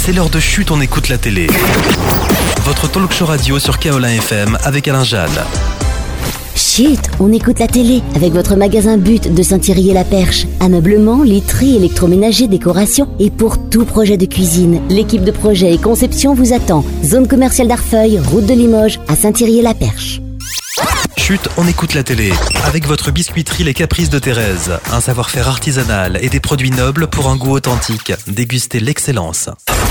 C'est l'heure de Chut, on écoute la télé. Votre talk show radio sur Kaolin FM avec Alain Jal. Chut, on écoute la télé avec votre magasin But de Saint-Thierry-et-la-Perche. Ameublement, literie, électroménager, décoration et pour tout projet de cuisine. L'équipe de projet et conception vous attend. Zone commerciale d'Arfeuil, route de Limoges, à Saint-Thierry-et-la-Perche. Chut, on écoute la télé avec votre biscuiterie Les Caprices de Thérèse. Un savoir-faire artisanal et des produits nobles pour un goût authentique. Dégustez l'excellence.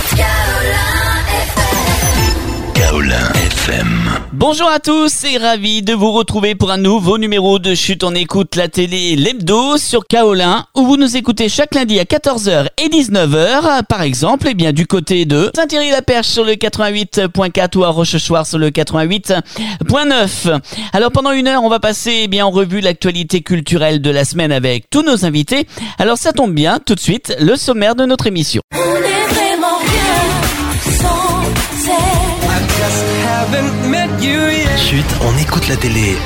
Kaolin FM. Bonjour à tous et ravi de vous retrouver pour un nouveau numéro de Chut, on écoute la télé, l'hebdo sur Kaolin, où vous nous écoutez chaque lundi à 14h et 19h, par exemple, du côté de Saint-Thierry-la-Perche sur le 88.4 ou à Rochechouart sur le 88.9. Alors pendant une heure, on va passer en revue l'actualité culturelle de la semaine avec tous nos invités. Alors ça tombe bien, tout de suite, le sommaire de notre émission. On est vraiment bien sans Chut, on écoute la télé.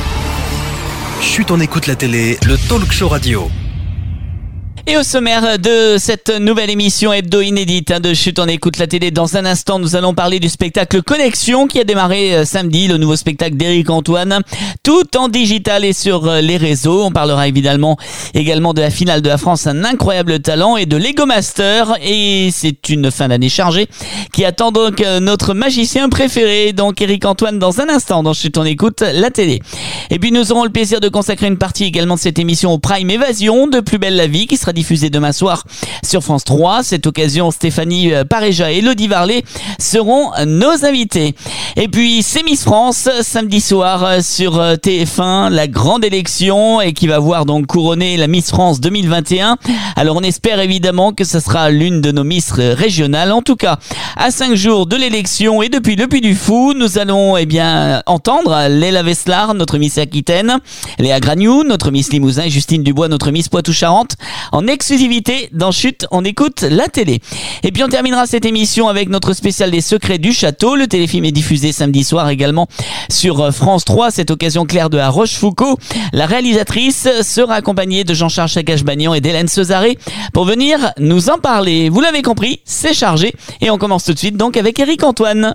Chut, on écoute la télé, le talk show radio. Et au sommaire de cette nouvelle émission hebdo inédite de Chut, on écoute la télé. Dans un instant, nous allons parler du spectacle Connexion qui a démarré samedi, le nouveau spectacle d'Éric Antoine, tout en digital et sur les réseaux. On parlera également de la finale de la France, un incroyable talent, et de Lego Master. Et c'est une fin d'année chargée qui attend donc notre magicien préféré, donc Éric Antoine, dans un instant dans Chut, on écoute la télé. Et puis nous aurons le plaisir de consacrer une partie également de cette émission au Prime Évasion de Plus belle la vie qui sera diffusé demain soir sur France 3. Cette occasion, Stéphanie Paréja et Elodie Varlet seront nos invités. Et puis, c'est Miss France, samedi soir sur TF1, la grande élection, et qui va voir donc couronner la Miss France 2021. Alors, on espère évidemment que ce sera l'une de nos Miss régionales. En tout cas, à 5 jours de l'élection et depuis le Puy du Fou, nous allons entendre Léla Veslar, notre Miss Aquitaine, Léa Gragnou, notre Miss Limousin, et Justine Dubois, notre Miss Poitou-Charentes, en exclusivité dans Chut, on écoute la télé. Et puis on terminera cette émission avec notre spécial des secrets du château. Le téléfilm est diffusé samedi soir également sur France 3. Cette occasion, Claire de La Rochefoucauld, la réalisatrice, sera accompagnée de Jean-Charles Chagache-Bagnon et d'Hélène Cesaré pour venir nous en parler. Vous l'avez compris, c'est chargé. Et on commence tout de suite donc avec Éric Antoine.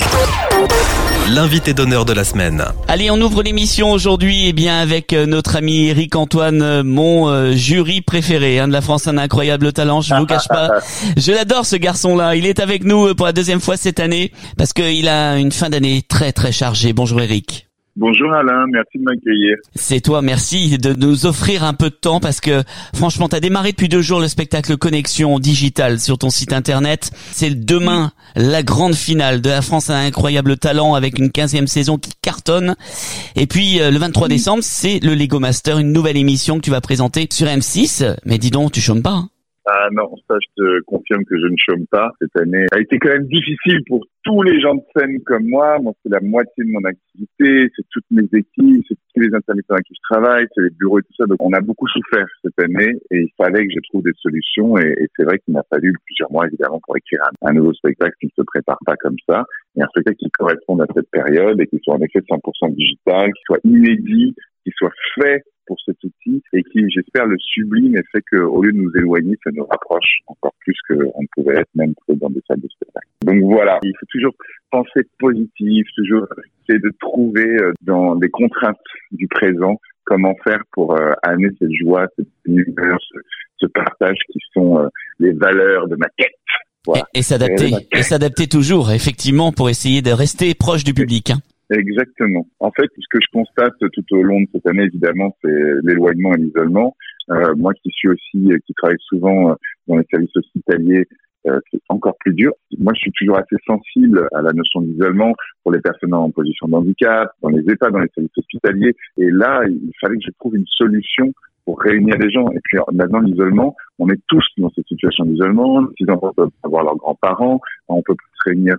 L'invité d'honneur de la semaine. Allez, on ouvre l'émission aujourd'hui avec notre ami Éric Antoine, mon jury préféré de la France, un incroyable talent, je vous cache pas. Je l'adore ce garçon-là, il est avec nous pour la deuxième fois cette année parce qu'il a une fin d'année très très chargée. Bonjour Éric. Bonjour Alain, merci de m'accueillir. C'est toi, merci de nous offrir un peu de temps parce que franchement, t'as démarré depuis 2 jours le spectacle Connexion digital sur ton site internet. C'est demain la grande finale de la France a un incroyable talent avec une 15e saison qui cartonne. Et puis le 23 décembre, c'est le Lego Master, une nouvelle émission que tu vas présenter sur M6. Mais dis donc, tu chômes pas Ah non, ça je te confirme que je ne chôme pas. Cette année a été quand même difficile pour tous les gens de scène comme moi. Moi, c'est la moitié de mon activité, c'est toutes mes équipes, c'est tous les intermittents avec qui je travaille, c'est les bureaux et tout ça. Donc on a beaucoup souffert cette année et il fallait que je trouve des solutions et c'est vrai qu'il m'a fallu plusieurs mois évidemment pour écrire un nouveau spectacle qui ne se prépare pas comme ça. Et un spectacle qui corresponde à cette période et qui soit en effet 100% digital, qui soit inédit, qui soit fait pour cet outil et qui, j'espère, le sublime et fait qu'au lieu de nous éloigner, ça nous rapproche encore plus qu'on ne pouvait être même dans des salles de spectacle. Donc voilà, il faut toujours penser positif, toujours essayer de trouver dans les contraintes du présent comment faire pour amener cette joie, cette humeur, ce partage qui sont les valeurs de ma quête. Voilà. Et s'adapter toujours, effectivement, pour essayer de rester proche du public. Exactement. En fait, ce que je constate tout au long de cette année, évidemment, c'est l'éloignement et l'isolement. Moi qui travaille souvent dans les services hospitaliers, c'est encore plus dur. Moi, je suis toujours assez sensible à la notion d'isolement pour les personnes en position de handicap, dans les EHPAD, dans les services hospitaliers. Et là, il fallait que je trouve une solution pour réunir les gens. Et puis maintenant, l'isolement, on est tous dans cette situation d'isolement. Les enfants peuvent avoir leurs grands-parents, on peut se réunir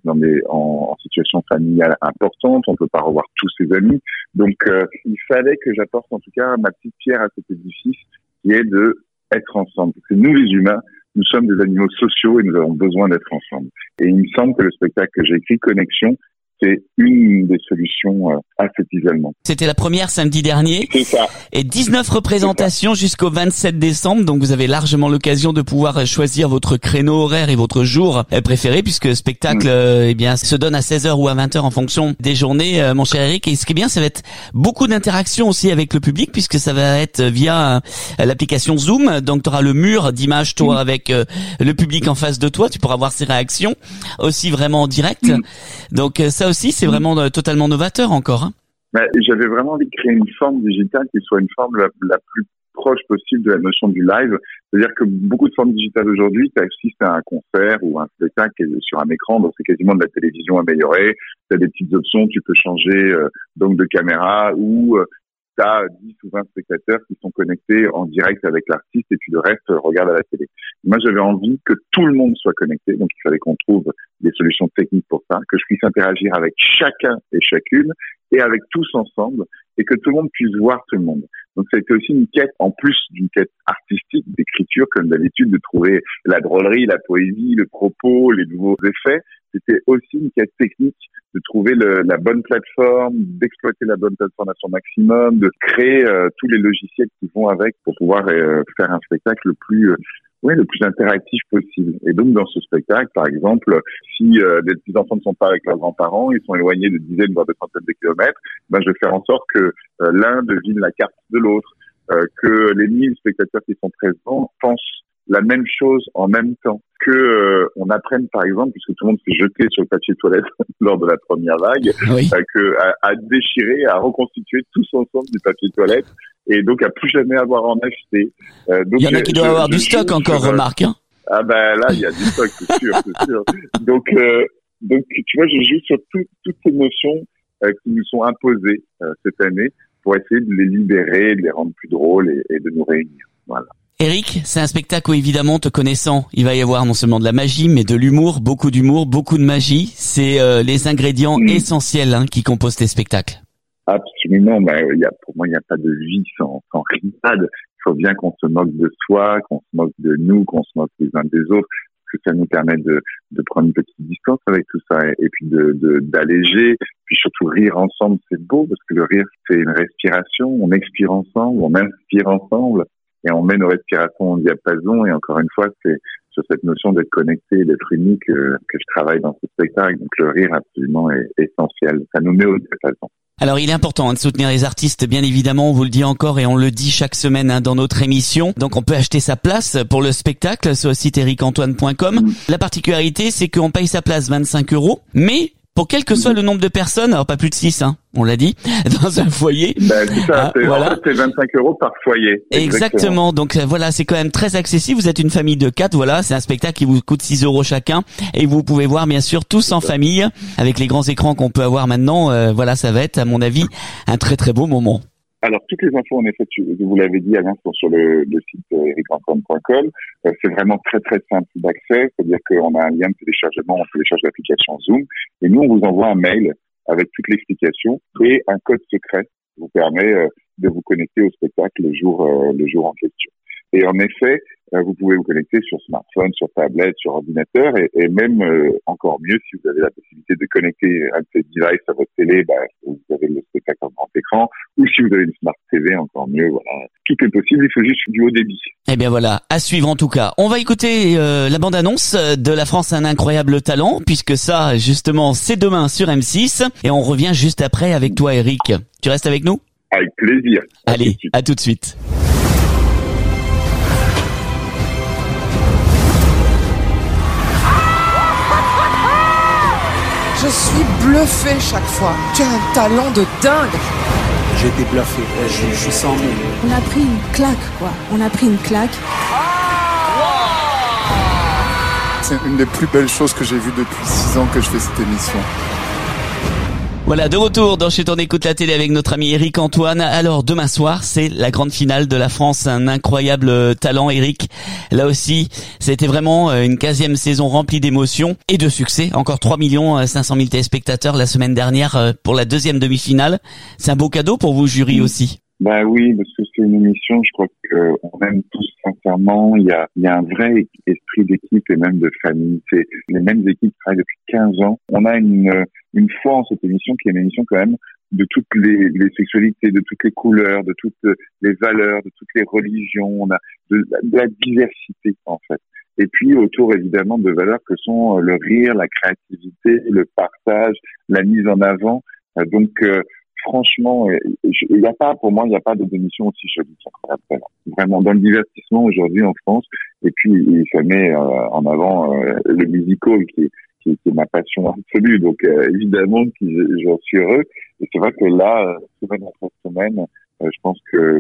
en situation familiale importante, on peut pas revoir tous ses amis. Donc, il fallait que j'apporte en tout cas ma petite pierre à cet édifice, qui est de être ensemble. Parce que nous, les humains, nous sommes des animaux sociaux et nous avons besoin d'être ensemble. Et il me semble que le spectacle que j'ai écrit, Connexion, c'est une des solutions à cet isolement. C'était la première samedi dernier. C'est ça. Et 19 représentations jusqu'au 27 décembre. Donc vous avez largement l'occasion de pouvoir choisir votre créneau horaire et votre jour préféré, puisque le spectacle se donne à 16h ou à 20h en fonction des journées, mon cher Eric. Et ce qui est bien, ça va être beaucoup d'interactions aussi avec le public, puisque ça va être via l'application Zoom. Donc tu auras le mur d'images, toi, avec le public en face de toi. Tu pourras voir ses réactions aussi vraiment en direct. Donc ça aussi, c'est vraiment totalement novateur encore. Hein. J'avais vraiment envie de créer une forme digitale qui soit une forme la plus proche possible de la notion du live. C'est-à-dire que beaucoup de formes digitales aujourd'hui, tu assistes à un concert ou un spectacle sur un écran, donc c'est quasiment de la télévision améliorée. Tu as des petites options, tu peux changer donc de caméra ou tu as 10 ou 20 spectateurs qui sont connectés en direct avec l'artiste et puis le reste regarde à la télé. Moi, j'avais envie que tout le monde soit connecté, donc il fallait qu'on trouve des solutions techniques pour ça, que je puisse interagir avec chacun et chacune et avec tous ensemble et que tout le monde puisse voir tout le monde. Donc ça a été aussi une quête, en plus d'une quête artistique, d'écriture, comme d'habitude, de trouver la drôlerie, la poésie, le propos, les nouveaux effets. C'était aussi une quête technique de trouver la bonne plateforme, d'exploiter la bonne plateforme à son maximum, de créer tous les logiciels qui vont avec pour pouvoir faire un spectacle le plus interactif possible. Et donc, dans ce spectacle, par exemple, si les petits enfants ne sont pas avec leurs grands-parents, ils sont éloignés de dizaines, voire de centaines de kilomètres, je vais faire en sorte que l'un devine la carte de l'autre, que les 1000 spectateurs qui sont présents pensent la même chose en même temps, que on apprenne par exemple, puisque tout le monde s'est jeté sur le papier toilette lors de la première vague, à déchirer, à reconstituer tous ensemble du papier toilette et donc à plus jamais avoir en acheter. Donc, il y en a qui doivent avoir du stock encore, remarque. Hein. Ah là il y a du stock, c'est sûr. Donc tu vois, je joue sur toutes ces notions qui nous sont imposées cette année pour essayer de les libérer, de les rendre plus drôles et de nous réunir. Voilà. Eric, c'est un spectacle où évidemment, te connaissant, il va y avoir non seulement de la magie, mais de l'humour, beaucoup de magie. C'est les ingrédients essentiels qui composent tes spectacles. Absolument. Pour moi, il n'y a pas de vie sans rigolade. Il faut bien qu'on se moque de soi, qu'on se moque de nous, qu'on se moque les uns des autres, parce que ça nous permet de prendre une petite distance avec tout ça et puis d'alléger, puis surtout rire ensemble. C'est beau parce que le rire, c'est une respiration. On expire ensemble, on inspire ensemble. Et on met nos respirations en diapason. Et encore une fois, c'est sur cette notion d'être connecté et d'être unique que je travaille dans ce spectacle. Donc le rire absolument est essentiel. Ça nous met au diapason. Alors il est important de soutenir les artistes, bien évidemment, on vous le dit encore et on le dit chaque semaine dans notre émission. Donc on peut acheter sa place pour le spectacle sur le site ericantoine.com. La particularité, c'est qu'on paye sa place 25 €, mais pour quel que soit le nombre de personnes, alors pas plus de 6, on l'a dit, dans un foyer. C'est ça, en fait, c'est 25 € par foyer. Exactement. Donc voilà, c'est quand même très accessible. Vous êtes une famille de 4, voilà, c'est un spectacle qui vous coûte 6 € chacun. Et vous pouvez voir, bien sûr, tous en famille, avec les grands écrans qu'on peut avoir maintenant. Voilà, ça va être, à mon avis, un très très beau moment. Alors, toutes les infos, en effet, vous l'avez dit, Alain, sont sur le site ericantoine.com. C'est vraiment très, très simple d'accès. C'est-à-dire qu'on a un lien de téléchargement, on télécharge l'application Zoom. Et nous, on vous envoie un mail avec toute l'explication et un code secret qui vous permet de vous connecter au spectacle le jour en question. Et en effet, vous pouvez vous connecter sur smartphone, sur tablette, sur ordinateur et même encore mieux si vous avez la possibilité de connecter un de ces devices à votre télé, vous avez le spectacle en grand écran, ou si vous avez une Smart TV, encore mieux, voilà. Tout est possible, il faut juste du haut débit. Eh bien voilà, à suivre en tout cas. On va écouter la bande-annonce de La France a un incroyable talent, puisque ça, justement, c'est demain sur M6, et on revient juste après avec toi, Eric. Tu restes avec nous ? Avec plaisir. Allez, à tout de suite. Je suis bluffé chaque fois. Tu as un talent de dingue. J'ai été bluffé. Je suis sans mots. On a pris une claque, quoi. On a pris une claque. C'est une des plus belles choses que j'ai vues depuis 6 ans que je fais cette émission. Voilà, de retour dans Chez On écoute la télé avec notre ami Eric Antoine. Alors, demain soir, c'est la grande finale de La France, un incroyable talent, Eric. Là aussi, c'était vraiment une 15e saison remplie d'émotions et de succès. Encore 3 500 000 téléspectateurs la semaine dernière pour la 2e demi-finale. C'est un beau cadeau pour vous, jury aussi. Bah oui, parce que c'est une émission, je crois qu'on aime tous sincèrement. Il y a un vrai esprit d'équipe et même de famille. C'est les mêmes équipes qui travaillent depuis 15 ans. On a une foi en cette émission qui est une émission quand même de toutes les sexualités, de toutes les couleurs, de toutes les valeurs, de toutes les religions. On a de la diversité en fait. Et puis autour évidemment de valeurs que sont le rire, la créativité, le partage, la mise en avant. Donc franchement, il n'y a pas de démission aussi jolie. Vraiment, dans le divertissement aujourd'hui en France, et puis ça met en avant le musical qui est ma passion absolue. Donc évidemment, j'en suis heureux. Et c'est vrai que là, semaine après semaine, je pense que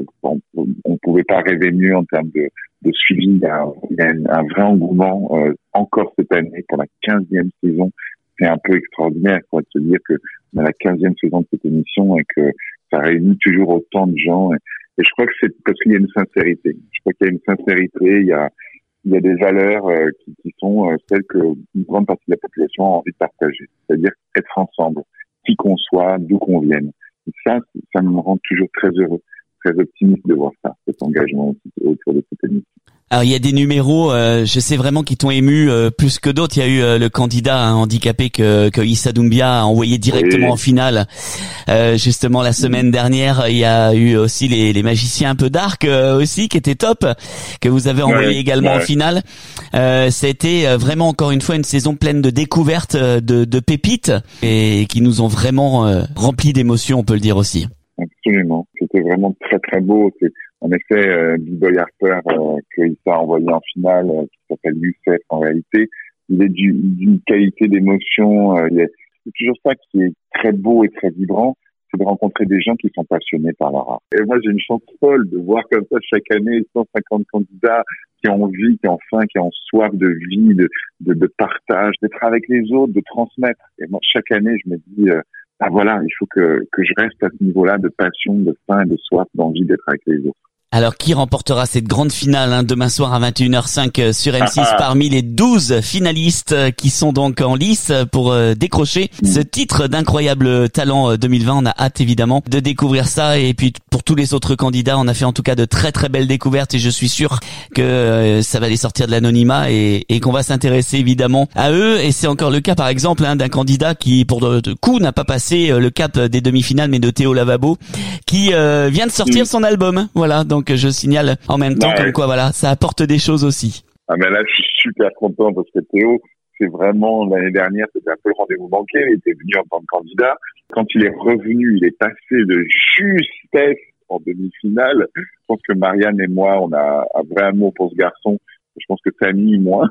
on pouvait pas rêver mieux en termes de suivi. Il y a un vrai engouement encore cette année pour la 15e saison. C'est un peu extraordinaire, quoi, de se dire que on a la 15e saison de cette émission et que ça réunit toujours autant de gens. Et je crois que c'est parce qu'il y a une sincérité. Je crois qu'il y a une sincérité, il y a des valeurs qui sont celles que une grande partie de la population a envie de partager. C'est-à-dire être ensemble, qui qu'on soit, d'où qu'on vienne. Et ça me rend toujours très heureux, très optimiste de voir ça, cet engagement autour de cette émission. Alors il y a des numéros, je sais vraiment qui t'ont ému plus que d'autres. Il y a eu le candidat handicapé que Issa Doumbia a envoyé directement en finale. Justement la semaine dernière, il y a eu aussi les magiciens un peu dark aussi qui étaient top, que vous avez envoyé également en finale. Ça a été vraiment encore une fois une saison pleine de découvertes, de pépites et qui nous ont vraiment rempli d'émotions, on peut le dire aussi. Absolument, c'était vraiment très très beau. C'est en effet B-Boy Harper qu'il s'est envoyé en finale, qui s'appelle Youssef en réalité. Il est d'une qualité d'émotion. C'est toujours ça qui est très beau et très vibrant, c'est de rencontrer des gens qui sont passionnés par leur art. Et moi j'ai une chance folle de voir comme ça chaque année 150 candidats qui ont envie, qui ont faim, qui ont soif de vie, de partage, d'être avec les autres, de transmettre. Et moi chaque année je me dis voilà, il faut que je reste à ce niveau-là de passion, de faim, de soif, d'envie d'être avec les autres. Alors, qui remportera cette grande finale demain soir à 21h05 sur M6 parmi les 12 finalistes qui sont donc en lice pour décrocher ce titre d'incroyable talent 2020. On a hâte évidemment de découvrir ça, et puis pour tous les autres candidats, on a fait en tout cas de très très belles découvertes et je suis sûr que ça va les sortir de l'anonymat et qu'on va s'intéresser évidemment à eux. Et c'est encore le cas par exemple d'un candidat qui pour de coup n'a pas passé le cap des demi-finales, mais de Théo Lavabo qui vient de sortir son album. Voilà, donc je signale en même temps comme quoi voilà, ça apporte des choses aussi. Ah mais là je suis super content parce que Théo, c'est vraiment l'année dernière, c'était un peu le rendez-vous manqué. Il était venu en tant que candidat. Quand il est revenu, il est passé de justesse en demi-finale. Je pense que Marianne et moi, on a un vrai amour pour ce garçon. Je pense que Samy, moins.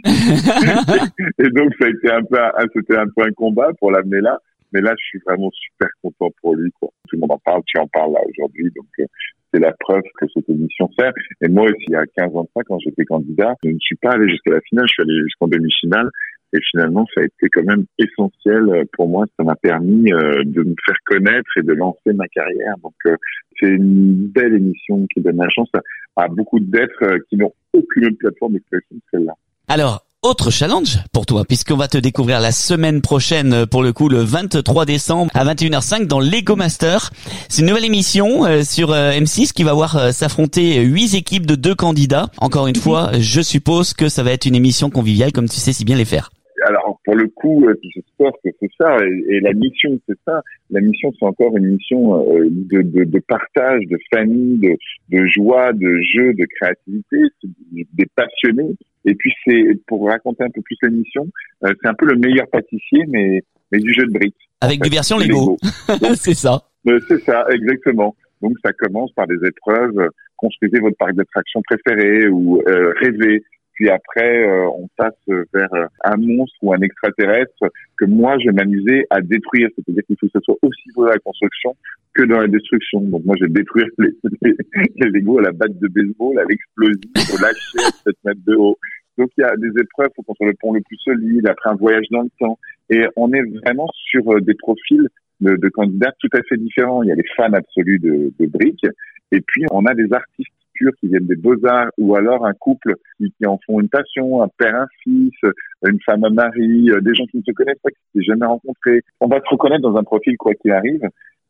Et donc ça a été c'était un peu un combat pour l'amener là. Mais là, je suis vraiment super content pour lui, quoi. Tout le monde en parle, tu en parles là aujourd'hui, donc c'est la preuve que cette émission sert. Et moi aussi, il y a 15 ans de ça, quand j'étais candidat, je ne suis pas allé jusqu'à la finale, je suis allé jusqu'en demi-finale. Et finalement, ça a été quand même essentiel pour moi. Ça m'a permis de me faire connaître et de lancer ma carrière. Donc, c'est une belle émission qui donne la chance à beaucoup d'êtres qui n'ont aucune autre plateforme d'expression que celle-là. Alors, autre challenge pour toi, puisqu'on va te découvrir la semaine prochaine, pour le coup, le 23 décembre à 21h05 dans Lego Master. C'est une nouvelle émission sur M6 qui va voir s'affronter 8 équipes de 2 candidats. Encore une fois, je suppose que ça va être une émission conviviale, comme tu sais si bien les faire. Alors, pour le coup, j'espère que c'est ça. Et la mission, c'est ça. La mission, c'est encore une mission de partage, de famille, de joie, de jeu, de créativité, des passionnés. Et puis, c'est pour raconter un peu plus l'émission, c'est un peu le meilleur pâtissier, mais du jeu de briques. Avec des versions Lego. C'est ça. C'est ça, exactement. Donc, ça commence par des épreuves. Construisez votre parc d'attractions préféré ou rêvez. Puis après, on passe vers un monstre ou un extraterrestre que moi, je vais m'amuser à détruire. C'est-à-dire qu'il faut que ce soit aussi beau dans la construction que dans la destruction. Donc moi, je vais détruire les Legos à la batte de baseball, à l'explosif, au lâcher à 7 mètres de haut. Donc il y a des épreuves pour construire le pont le plus solide, après un voyage dans le temps. Et on est vraiment sur des profils de candidats tout à fait différents. Il y a les fans absolus de briques. Et puis, on a des artistes purs qui viennent des beaux-arts, ou alors un couple qui en font une passion, un père, un fils, une femme, un mari, des gens qui ne se connaissent pas, qui ne s'est jamais rencontrés. On va se reconnaître dans un profil quoi qu'il arrive.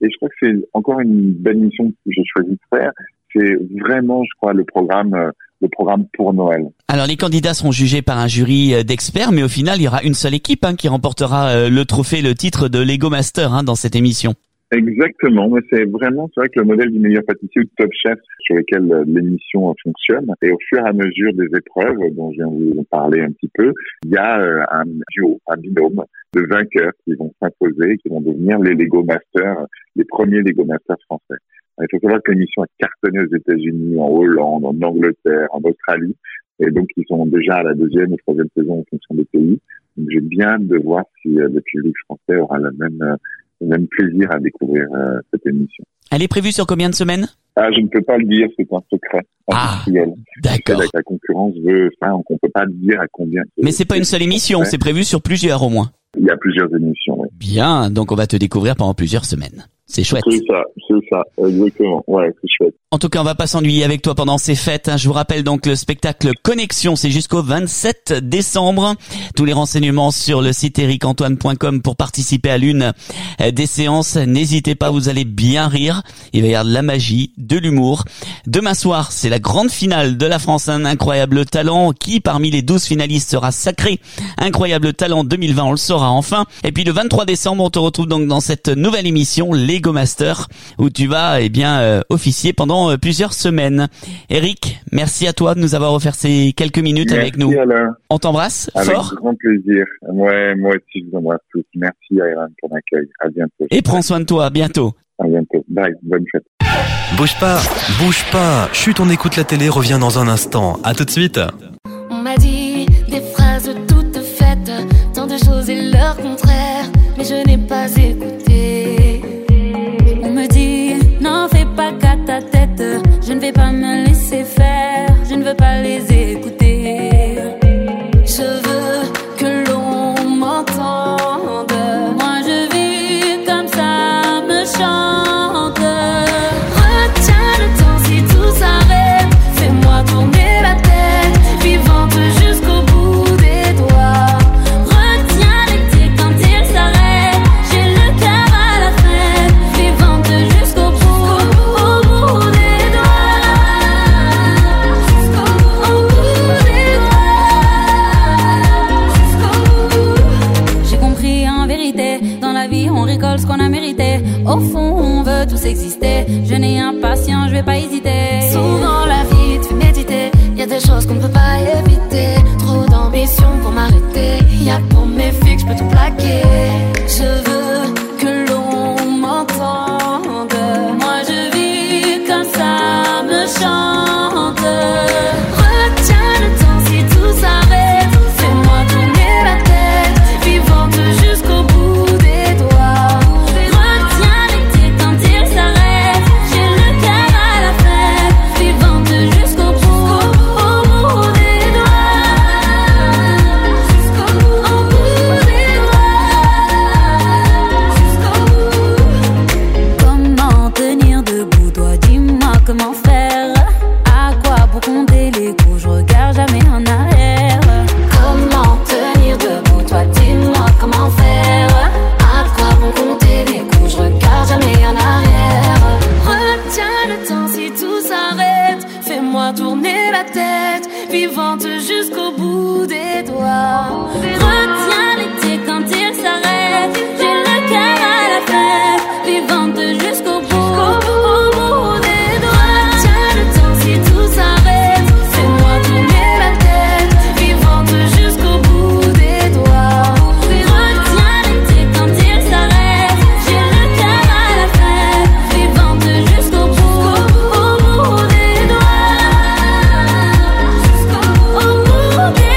Et je crois que c'est encore une belle mission que j'ai choisi de faire. C'est vraiment, je crois, le programme pour Noël. Alors les candidats seront jugés par un jury d'experts, mais au final, il y aura une seule équipe qui remportera le trophée, le titre de Lego Master dans cette émission. Exactement, mais c'est vrai que le modèle du meilleur pâtissier ou de Top Chef sur lequel l'émission fonctionne. Et au fur et à mesure des épreuves dont je viens de vous parler un petit peu, il y a un duo, un binôme de vainqueurs qui vont s'imposer, qui vont devenir les Lego Masters, les premiers Lego Masters français. Il faut savoir que l'émission a cartonné aux États-Unis, en Hollande, en Angleterre, en Australie, et donc ils sont déjà à la 2e ou 3e saison en fonction des pays. Donc j'ai bien hâte de voir si le public français aura le même plaisir à découvrir cette émission. Elle est prévue sur combien de semaines ? Je ne peux pas le dire, c'est un secret industriel. D'accord. La concurrence veut ça, donc on peut pas dire à combien. Mais c'est pas une seule émission, c'est prévu sur plusieurs au moins. Il y a plusieurs émissions, oui. Bien, donc on va te découvrir pendant plusieurs semaines. C'est chouette. C'est ça, exactement. Ouais, c'est chouette. En tout cas, on va pas s'ennuyer avec toi pendant ces fêtes. Je vous rappelle donc le spectacle Connexion, c'est jusqu'au 27 décembre. Tous les renseignements sur le site ericantoine.com pour participer à l'une des séances. N'hésitez pas, vous allez bien rire. Il va y avoir de la magie, de l'humour. Demain soir, c'est la grande finale de la France Un Incroyable Talent. Qui parmi les 12 finalistes sera sacré Incroyable Talent 2020, on le saura enfin. Et puis le 23 décembre, on te retrouve donc dans cette nouvelle émission Lego Master où tu vas officier pendant plusieurs semaines. Eric, merci à toi de nous avoir offert ces quelques minutes avec nous. Alain. On t'embrasse avec fort. Avec grand plaisir. Ouais, moi aussi je vous embrasse tous. Merci Aaron pour l'accueil. À bientôt. Et prends soin de toi, à bientôt. À bientôt. Bye, bonne fête. Bouge pas. Chut, on écoute la télé, revient dans un instant. À tout de suite. On m'a dit des phrases toutes faites, tant de choses et leur contraire, mais je n'ai pas écouté. On me dit, n'en fais pas qu'à ta tête, je ne vais pas me laisser faire, je ne veux pas les écouter. Je veux que l'on m'entende, moi je vis comme ça me chante. Retiens le temps si tout s'arrête, fais-moi tourner la tête, vivante jusqu'au bout des doigts. Retiens l'été quand il s'arrête, j'ai le cœur à la fête, vivante jusqu'au bout des doigts. Jusqu'au bout des doigts. J'ai compris en vérité, dans la vie on récolte ce qu'on a mérité. Au fond on veut tous exister, je n'ai impatient, je vais pas hésiter. Souvent la vie te fait méditer, y a des choses qu'on ne peut pas éviter. Trop d'ambition pour m'arrêter, y a pour mes fixes, je peux tout plaquer. Je veux que l'on m'entende, moi je vis comme ça me chante. Retiens le temps si tout s'arrête, fais-moi tourner la tête, vivante jusqu'au bout des doigts. Retiens l'été quand il s'arrête, j'ai le cœur à la fête, vivante jusqu'au bout des doigts. Jusqu'au bout des doigts. Comment tenir debout, toi dis-moi comment faire. À quoi pour compter les coups, je regarde jamais en arrière. Comment tenir debout, toi dis-moi comment faire. À quoi pour compter les coups, je regarde jamais en arrière. Retiens le temps si tout s'arrête, fais-moi tourner la tête, vivante jusqu'au bout des doigts. Retiens l'été quand il s'arrête, j'ai le cœur à la fête, vivante jusqu'au bout des doigts. Retiens le temps si tout s'arrête, fais-moi tourner la tête, vivante jusqu'au bout des doigts. Retiens l'été quand il s'arrête, j'ai le cœur à la fête, vivante jusqu'au bout des doigts. Jusqu'au bout des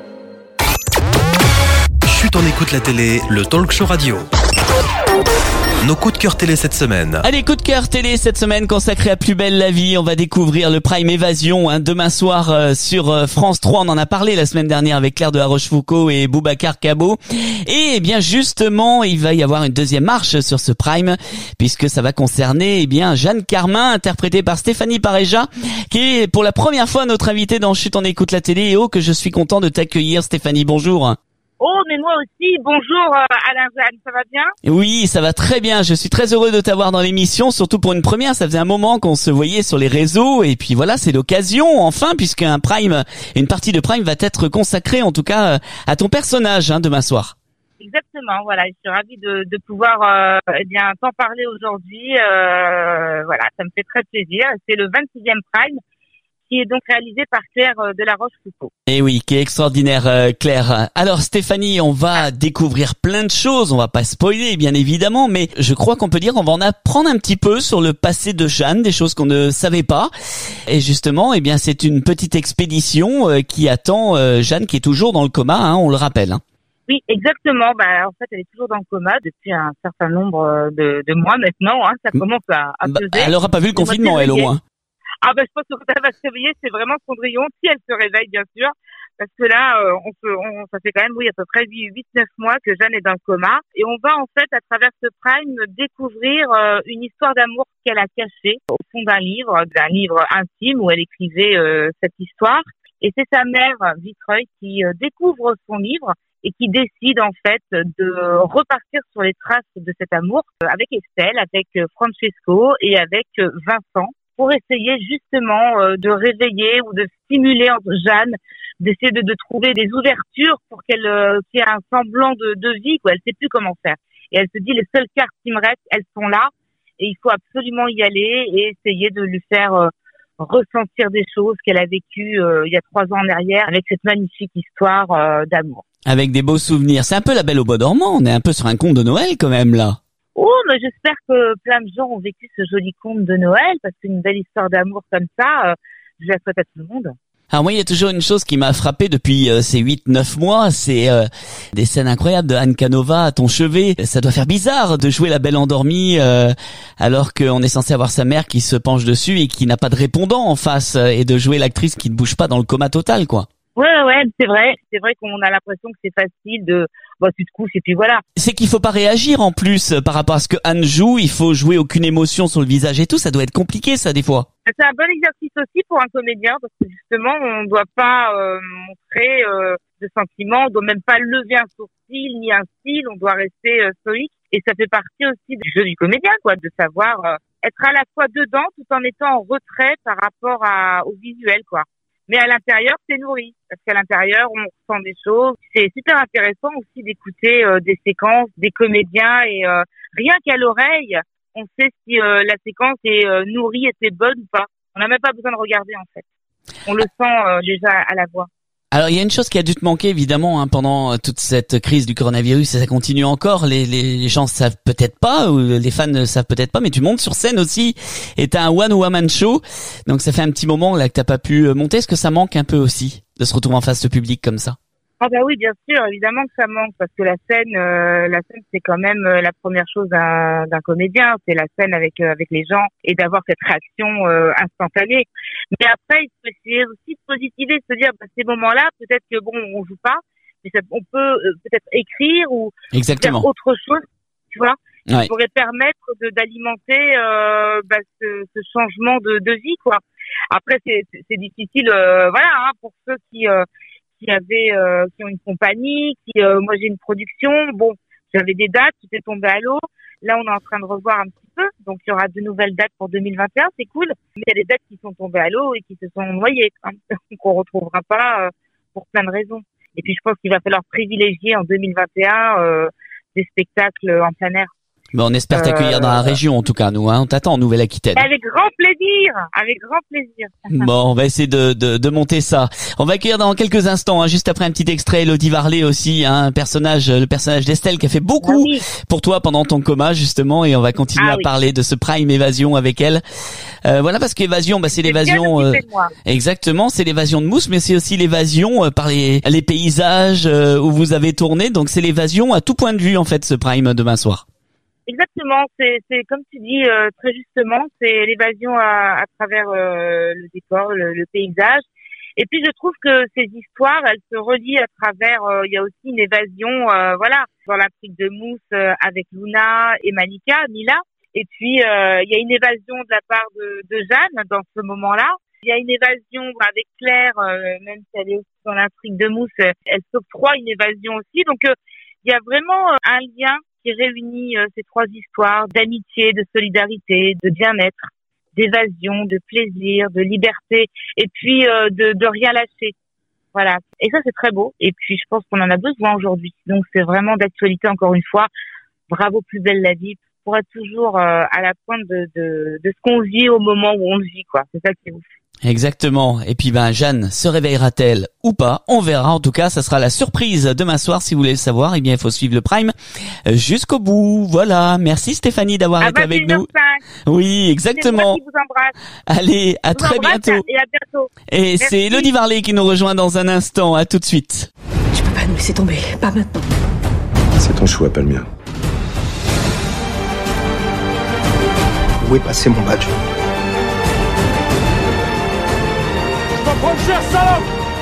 Chut, on écoute la télé, le talk show radio. Nos coups de cœur télé cette semaine. Allez, coup de cœur télé cette semaine consacré à Plus belle la vie. On va découvrir le Prime Évasion demain soir sur France 3. On en a parlé la semaine dernière avec Claire de La Rochefoucauld et Boubacar Cabot. Et bien justement, il va y avoir une deuxième marche sur ce Prime puisque ça va concerner Jeanne Carmin, interprétée par Stéphanie Pareja, qui est pour la première fois notre invitée dans Chut, on écoute la télé. Et oh, que je suis content de t'accueillir, Stéphanie. Bonjour. Oh, mais moi aussi. Bonjour Alain Jeanne, ça va bien? Oui, ça va très bien. Je suis très heureux de t'avoir dans l'émission, surtout pour une première. Ça faisait un moment qu'on se voyait sur les réseaux et puis voilà, c'est l'occasion enfin, puisqu'un Prime, une partie de Prime va être consacrée en tout cas à ton personnage demain soir. Exactement, voilà, je suis ravie de pouvoir t'en parler aujourd'hui. Voilà, ça me fait très plaisir. C'est le 26e Prime, qui est donc réalisé par Claire de La Rochefoucauld. Et oui, qui est extraordinaire, Claire. Alors Stéphanie, on va découvrir plein de choses, on va pas spoiler bien évidemment, mais je crois qu'on peut dire qu'on va en apprendre un petit peu sur le passé de Jeanne, des choses qu'on ne savait pas. Et justement, c'est une petite expédition qui attend Jeanne, qui est toujours dans le coma, on le rappelle. Oui, exactement. En fait, elle est toujours dans le coma depuis un certain nombre de mois maintenant. Ça commence à peser. Elle aura pas vu le confinement, elle, au moins. Je pense que quand elle va se réveiller, c'est vraiment Cendrillon, si elle se réveille, bien sûr. Parce que là, ça fait quand même, à peu près 8-9 mois que Jeanne est dans le coma. Et on va, en fait, à travers ce Prime, découvrir une histoire d'amour qu'elle a cachée au fond d'un livre intime où elle écrivait cette histoire. Et c'est sa mère, Vitreuil, qui découvre son livre et qui décide, en fait, de repartir sur les traces de cet amour avec Estelle, avec Francesco et avec Vincent, pour essayer justement de réveiller ou de stimuler Jeanne, d'essayer de trouver des ouvertures pour qu'elle ait un semblant de vie, quoi. Elle sait plus comment faire. Et elle se dit, les seules cartes qui me restent, elles sont là, et il faut absolument y aller et essayer de lui faire ressentir des choses qu'elle a vécues il y a 3 ans en arrière avec cette magnifique histoire d'amour. Avec des beaux souvenirs. C'est un peu La Belle au Bois dormant. On est un peu sur un conte de Noël quand même là. Oh, mais j'espère que plein de gens ont vécu ce joli conte de Noël, parce qu'une belle histoire d'amour comme ça, je la souhaite à tout le monde. Alors moi, il y a toujours une chose qui m'a frappé depuis ces 8-9 mois, c'est des scènes incroyables de Anne Canova à ton chevet. Ça doit faire bizarre de jouer la belle endormie alors qu'on est censé avoir sa mère qui se penche dessus et qui n'a pas de répondant en face, et de jouer l'actrice qui ne bouge pas dans le coma total, quoi. Ouais, c'est vrai. C'est vrai qu'on a l'impression que c'est facile de, tu te couches et puis voilà. C'est qu'il faut pas réagir en plus par rapport à ce que Anne joue. Il faut jouer aucune émotion sur le visage et tout. Ça doit être compliqué, ça, des fois. C'est un bon exercice aussi pour un comédien, parce que justement, on ne doit pas montrer de sentiments. On doit même pas lever un sourcil ni un cil. On doit rester stoïque. Et ça fait partie aussi du jeu du comédien, quoi, de savoir être à la fois dedans tout en étant en retrait par rapport au visuel, quoi. Mais à l'intérieur, c'est nourri. Parce qu'à l'intérieur, on ressent des choses. C'est super intéressant aussi d'écouter des séquences, des comédiens. Et rien qu'à l'oreille, on sait si la séquence est nourrie, était bonne ou pas. On n'a même pas besoin de regarder, en fait. On le sent déjà à la voix. Alors, il y a une chose qui a dû te manquer, évidemment, pendant toute cette crise du coronavirus, et ça continue encore. Les gens savent peut-être pas, ou les fans ne savent peut-être pas, mais tu montes sur scène aussi, et t'as un one-woman show. Donc, ça fait un petit moment, là, que t'as pas pu monter. Est-ce que ça manque un peu aussi, de se retrouver en face de public comme ça? Ah oui, bien sûr, évidemment que ça manque, parce que la scène c'est quand même la première chose d'un comédien, c'est la scène avec les gens et d'avoir cette réaction instantanée. Mais après, il faut essayer aussi de positiver, de se dire ces moments-là, peut-être que on joue pas, mais on peut peut-être écrire ou faire autre chose, tu vois, qui pourrait permettre d'alimenter ce changement de vie, quoi. Après, c'est difficile, pour ceux qui ont une compagnie, moi j'ai une production, j'avais des dates, tout est tombé à l'eau. Là, on est en train de revoir un petit peu, donc il y aura de nouvelles dates pour 2021, c'est cool. Mais il y a des dates qui sont tombées à l'eau et qui se sont noyées, qu'on retrouvera pas pour plein de raisons. Et puis je pense qu'il va falloir privilégier en 2021 des spectacles en plein air. Mais on espère t'accueillir dans la région, en tout cas, nous, on t'attend en Nouvelle-Aquitaine. Avec grand plaisir. Bon, on va essayer de monter ça. On va accueillir dans quelques instants, juste après un petit extrait, Elodie Varlet aussi, le personnage d'Estelle qui a fait beaucoup pour toi pendant ton coma, justement, et on va continuer à parler de ce Prime Évasion avec elle. Parce qu'Évasion, c'est l'évasion, exactement, c'est l'évasion de Mousse, mais c'est aussi l'évasion par les paysages où vous avez tourné, donc c'est l'évasion à tout point de vue, en fait, ce Prime demain soir. Exactement, c'est comme tu dis très justement, c'est l'évasion à travers le décor, le paysage. Et puis je trouve que ces histoires, elles se relient à travers. Il y a aussi une évasion, voilà, dans l'Afrique de Mousse avec Luna et Mila. Et puis il y a une évasion de la part de Jeanne dans ce moment-là. Il y a une évasion avec Claire, même si elle est aussi dans l'Afrique de Mousse, elle s'octroie une évasion aussi. Donc il y a vraiment un lien qui réunit ces trois histoires d'amitié, de solidarité, de bien-être, d'évasion, de plaisir, de liberté, et puis de rien lâcher. Voilà. Et ça, c'est très beau. Et puis, je pense qu'on en a besoin aujourd'hui. Donc, c'est vraiment d'actualité, encore une fois. Bravo, Plus belle la vie, pour être toujours à la pointe de ce qu'on vit au moment où on le vit, quoi. C'est ça qui est ouf. Exactement. Et puis Jeanne se réveillera-t-elle ou pas? On verra. En tout cas, ça sera la surprise demain soir. Si vous voulez le savoir, eh bien, il faut suivre le Prime jusqu'au bout. Voilà. Merci Stéphanie d'avoir été avec nous. Oui, exactement. C'est moi qui vous embrasse. Allez, à très bientôt. Et à bientôt. Et merci. C'est Elodie Varlet qui nous rejoint dans un instant. À tout de suite. Je peux pas nous laisser tomber. Pas maintenant. C'est ton choix, pas le mien. Où est passé mon badge? Prends cher, salope!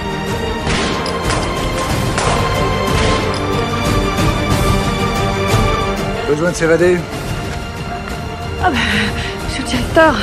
Besoin de s'évader? Ah bah, monsieur le directeur.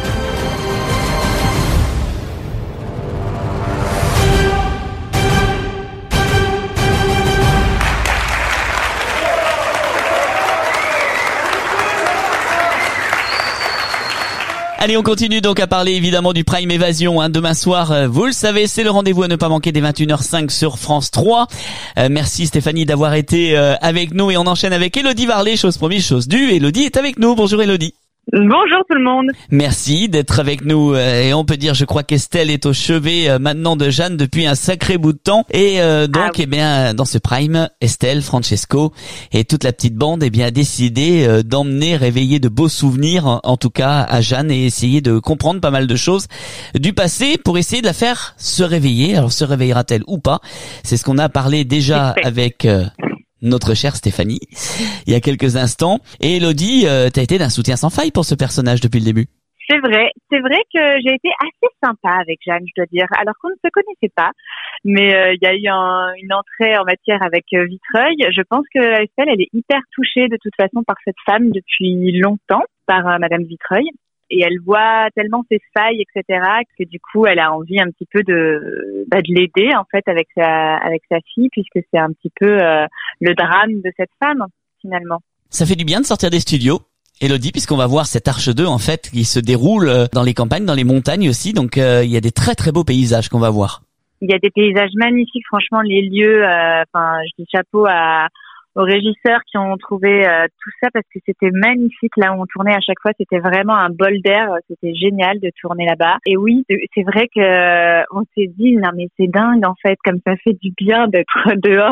Allez, on continue donc à parler évidemment du Prime Évasion. Demain soir, vous le savez, c'est le rendez-vous à ne pas manquer des 21h05 sur France 3. Merci Stéphanie d'avoir été avec nous et on enchaîne avec Elodie Varlet. Chose promise, chose due. Elodie est avec nous. Bonjour Elodie. Bonjour tout le monde. Merci d'être avec nous et on peut dire, je crois qu'Estelle est au chevet maintenant de Jeanne depuis un sacré bout de temps et donc oui. Eh bien dans ce Prime, Estelle, Francesco et toute la petite bande eh bien a décidé d'emmener réveiller de beaux souvenirs en tout cas à Jeanne et essayer de comprendre pas mal de choses du passé pour essayer de la faire se réveiller. Alors se réveillera-t-elle ou pas? C'est ce qu'on a parlé déjà avec notre chère Stéphanie, il y a quelques instants. Et Elodie, t'as été d'un soutien sans faille pour ce personnage depuis le début. C'est vrai que j'ai été assez sympa avec Jeanne, je dois dire, alors qu'on ne se connaissait pas. Mais il y a eu une entrée en matière avec Vitreuil. Je pense que Estelle, elle est hyper touchée de toute façon par cette femme depuis longtemps, par Madame Vitreuil. Et elle voit tellement ses failles, etc., que du coup, elle a envie un petit peu de l'aider, en fait, avec sa fille, puisque c'est un petit peu le drame de cette femme, finalement. Ça fait du bien de sortir des studios, Elodie, puisqu'on va voir cette Arche 2, en fait, qui se déroule dans les campagnes, dans les montagnes aussi. Donc, il y a des très, très beaux paysages qu'on va voir. Il y a des paysages magnifiques, franchement, les lieux, je dis chapeau aux régisseurs qui ont trouvé tout ça parce que c'était magnifique là où on tournait à chaque fois, c'était vraiment un bol d'air, c'était génial de tourner là-bas. Et oui, c'est vrai que on s'est dit non mais c'est dingue en fait, comme ça fait du bien d'être dehors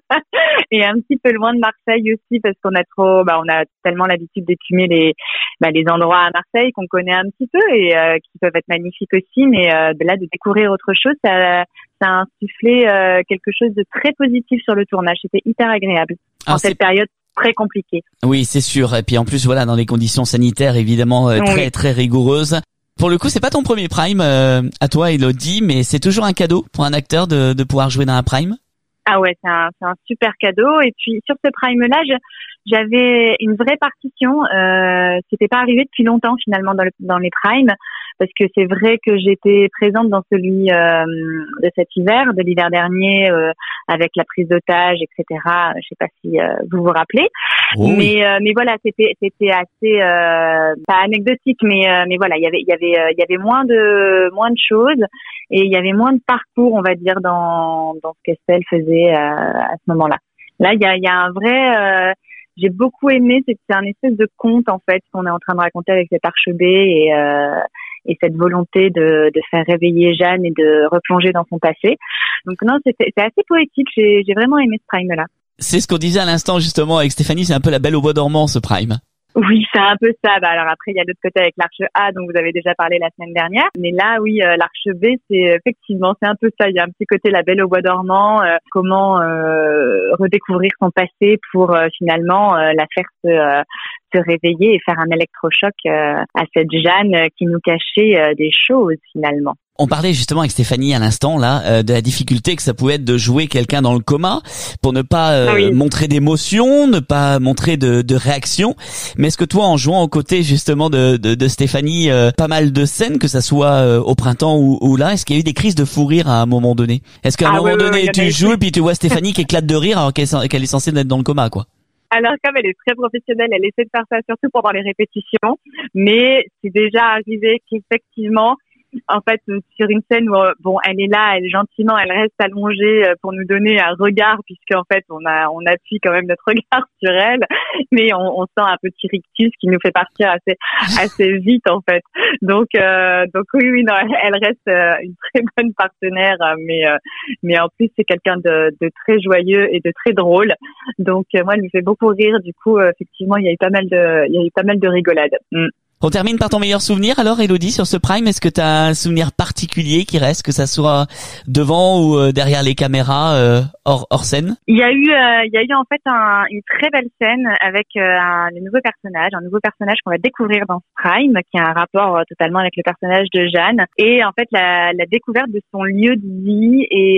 et un petit peu loin de Marseille aussi parce qu'on a on a tellement l'habitude d'écumer les endroits à Marseille qu'on connaît un petit peu et qui peuvent être magnifiques aussi, mais là de découvrir autre chose, ça a insufflé quelque chose de très positif sur le tournage. C'était hyper agréable en cette période très compliquée. Oui, c'est sûr. Et puis en plus, voilà, dans les conditions sanitaires évidemment très très rigoureuses. Pour le coup, c'est pas ton premier Prime à toi, Elodie, mais c'est toujours un cadeau pour un acteur de pouvoir jouer dans un Prime. Ah ouais, c'est un super cadeau. Et puis sur ce Prime-là, j'avais une vraie partition. C'était pas arrivé depuis longtemps finalement dans les Primes, parce que c'est vrai que j'étais présente dans celui de cet hiver, de l'hiver dernier, avec la prise d'otage, etc. Je sais pas si vous vous rappelez, mais voilà, c'était assez pas anecdotique, mais voilà, il y avait moins de choses et il y avait moins de parcours, on va dire, dans ce qu'Estelle faisait à ce moment-là. Là, il y a un vrai j'ai beaucoup aimé, c'est un espèce de conte en fait qu'on est en train de raconter avec cet archebé et cette volonté de faire réveiller Jeanne et de replonger dans son passé. Donc non, c'est assez poétique, j'ai vraiment aimé ce Prime là. C'est ce qu'on disait à l'instant justement avec Stéphanie, c'est un peu la Belle au bois dormant ce Prime. Oui, c'est un peu ça. Alors après, il y a l'autre côté avec l'Arche A, dont vous avez déjà parlé la semaine dernière. Mais là, oui, l'Arche B, c'est un peu ça. Il y a un petit côté La Belle au bois dormant, comment redécouvrir son passé pour finalement la faire se réveiller et faire un électrochoc à cette Jeanne qui nous cachait des choses finalement. On parlait justement avec Stéphanie à l'instant là de la difficulté que ça pouvait être de jouer quelqu'un dans le coma pour ne pas montrer d'émotion, ne pas montrer de réaction. Mais est-ce que toi, en jouant aux côtés justement de Stéphanie, pas mal de scènes, que ça soit au printemps ou là, est-ce qu'il y a eu des crises de fou rire à un moment donné? Est-ce qu'à un moment donné tu joues et puis tu vois Stéphanie qui éclate de rire alors qu'elle est censée être dans le coma, quoi? Alors, comme elle est très professionnelle, elle essaie de faire ça surtout pendant les répétitions. Mais c'est déjà arrivé qu'effectivement, en fait, sur une scène où, elle est là, elle reste allongée pour nous donner un regard, puisqu'en fait, on appuie quand même notre regard sur elle, mais on sent un petit rictus qui nous fait partir assez vite, en fait. Donc oui, non, elle reste une très bonne partenaire, mais en plus, c'est quelqu'un de très joyeux et de très drôle. Donc, moi, elle me fait beaucoup rire. Du coup, effectivement, il y a eu pas mal de rigolades. On termine par ton meilleur souvenir alors, Élodie, sur ce Prime. Est-ce que tu as un souvenir particulier qui reste, que ça soit devant ou derrière les caméras, hors scène? Il y a eu en fait une très belle scène avec un nouveau personnage qu'on va découvrir dans ce Prime, qui a un rapport totalement avec le personnage de Jeanne. Et en fait, la découverte de son lieu de vie et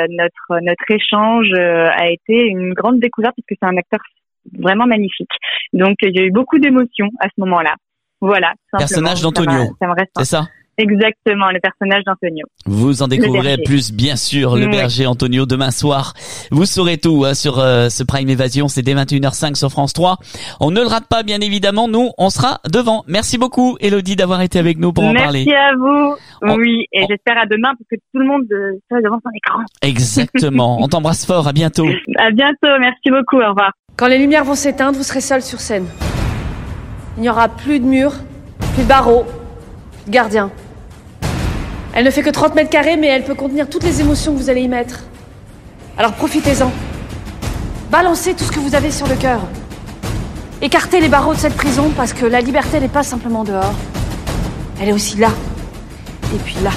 notre échange a été une grande découverte, puisque c'est un acteur vraiment magnifique. Donc, il y a eu beaucoup d'émotions à ce moment-là. Voilà. Personnage d'Antonio. C'est ça? Exactement, le personnage d'Antonio. Vous en découvrirez plus, bien sûr, le berger Antonio demain soir. Vous saurez tout sur ce Prime Évasion, c'est dès 21h05 sur France 3. On ne le rate pas, bien évidemment, nous, on sera devant. Merci beaucoup, Élodie, d'avoir été avec nous pour en parler. Merci à vous. Oui, et j'espère à demain, parce que tout le monde soit devant son écran. Exactement. On t'embrasse fort, à bientôt. À bientôt, merci beaucoup, au revoir. Quand les lumières vont s'éteindre, vous serez seul sur scène. Il n'y aura plus de murs, plus de barreaux, plus de gardiens. Elle ne fait que 30 mètres carrés, mais elle peut contenir toutes les émotions que vous allez y mettre. Alors profitez-en. Balancez tout ce que vous avez sur le cœur. Écartez les barreaux de cette prison, parce que la liberté n'est pas simplement dehors. Elle est aussi là. Et puis là.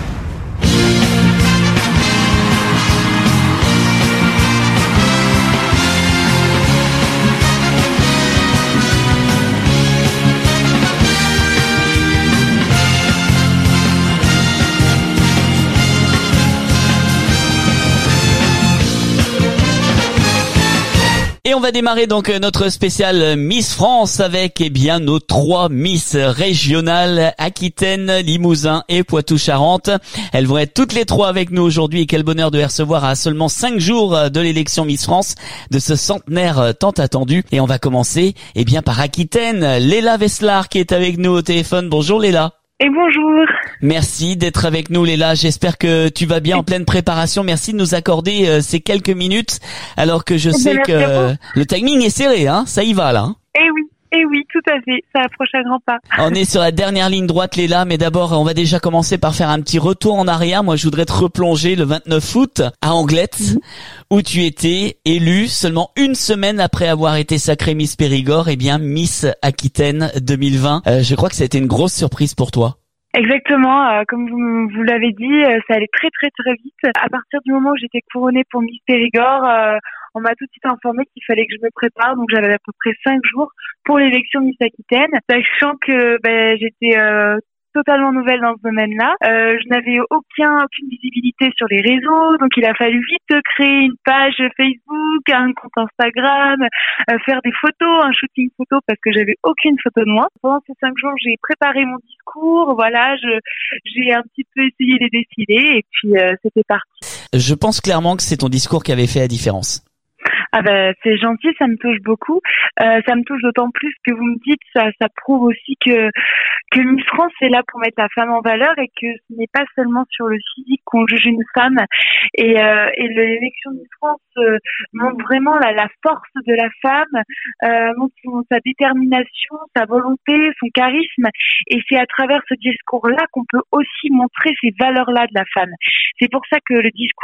Et on va démarrer donc notre spécial Miss France avec nos 3 Miss régionales, Aquitaine, Limousin et Poitou-Charentes. Elles vont être toutes les 3 avec nous aujourd'hui, et quel bonheur de les recevoir à seulement 5 jours de l'élection Miss France, de ce centenaire tant attendu. Et on va commencer par Aquitaine, Léla Veslar qui est avec nous au téléphone. Bonjour Léla. Et bonjour. Merci d'être avec nous Léla, j'espère que tu vas bien, en pleine préparation. Merci de nous accorder ces quelques minutes, alors que je sais que le timing est serré, hein, ça y va là. Eh oui, tout à fait, ça approche à grands pas. On est sur la dernière ligne droite Léla, mais d'abord on va déjà commencer par faire un petit retour en arrière. Moi je voudrais te replonger le 29 août à Anglet, où tu étais élue seulement une semaine après avoir été sacrée Miss Périgord, Miss Aquitaine 2020. Je crois que ça a été une grosse surprise pour toi. Exactement, comme vous l'avez dit, ça allait très très très vite. À partir du moment où j'étais couronnée pour Miss Périgord, on m'a tout de suite informé qu'il fallait que je me prépare, donc j'avais à peu près 5 jours pour l'élection Miss Aquitaine, sachant que j'étais totalement nouvelle dans ce domaine-là. Je n'avais aucune visibilité sur les réseaux, donc il a fallu vite créer une page Facebook, un compte Instagram, faire des photos, un shooting photo, parce que j'avais aucune photo de moi. Pendant ces 5 jours, j'ai préparé mon discours, voilà, j'ai un petit peu essayé les défiler, et puis c'était parti. Je pense clairement que c'est ton discours qui avait fait la différence. Ah c'est gentil, ça me touche beaucoup. Ça me touche d'autant plus que vous me dites, ça prouve aussi que Miss France est là pour mettre la femme en valeur, et que ce n'est pas seulement sur le physique qu'on juge une femme. Et l'élection Miss France montre vraiment la force de la femme, montre sa détermination, sa volonté, son charisme. Et c'est à travers ce discours-là qu'on peut aussi montrer ces valeurs-là de la femme. C'est pour ça que le discours est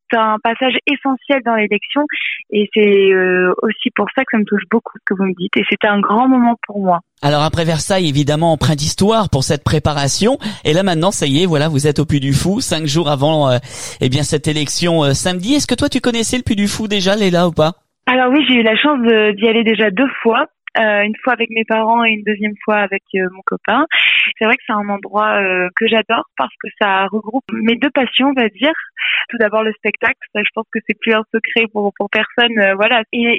un passage essentiel dans l'élection et c'est aussi pour ça que ça me touche beaucoup ce que vous me dites et c'était un grand moment pour moi. Alors après Versailles, évidemment, empreint d'histoire pour cette préparation. Et là maintenant, ça y est, voilà, vous êtes au Puy du Fou, 5 jours avant cette élection samedi. Est-ce que toi tu connaissais le Puy du Fou déjà, Léla, ou pas? Alors oui, j'ai eu la chance d'y aller déjà 2 fois. Une fois avec mes parents et une deuxième fois avec mon copain. C'est vrai que c'est un endroit que j'adore parce que ça regroupe mes 2 passions, on va dire. Tout d'abord le spectacle, ça je pense que c'est plus un secret pour personne, voilà.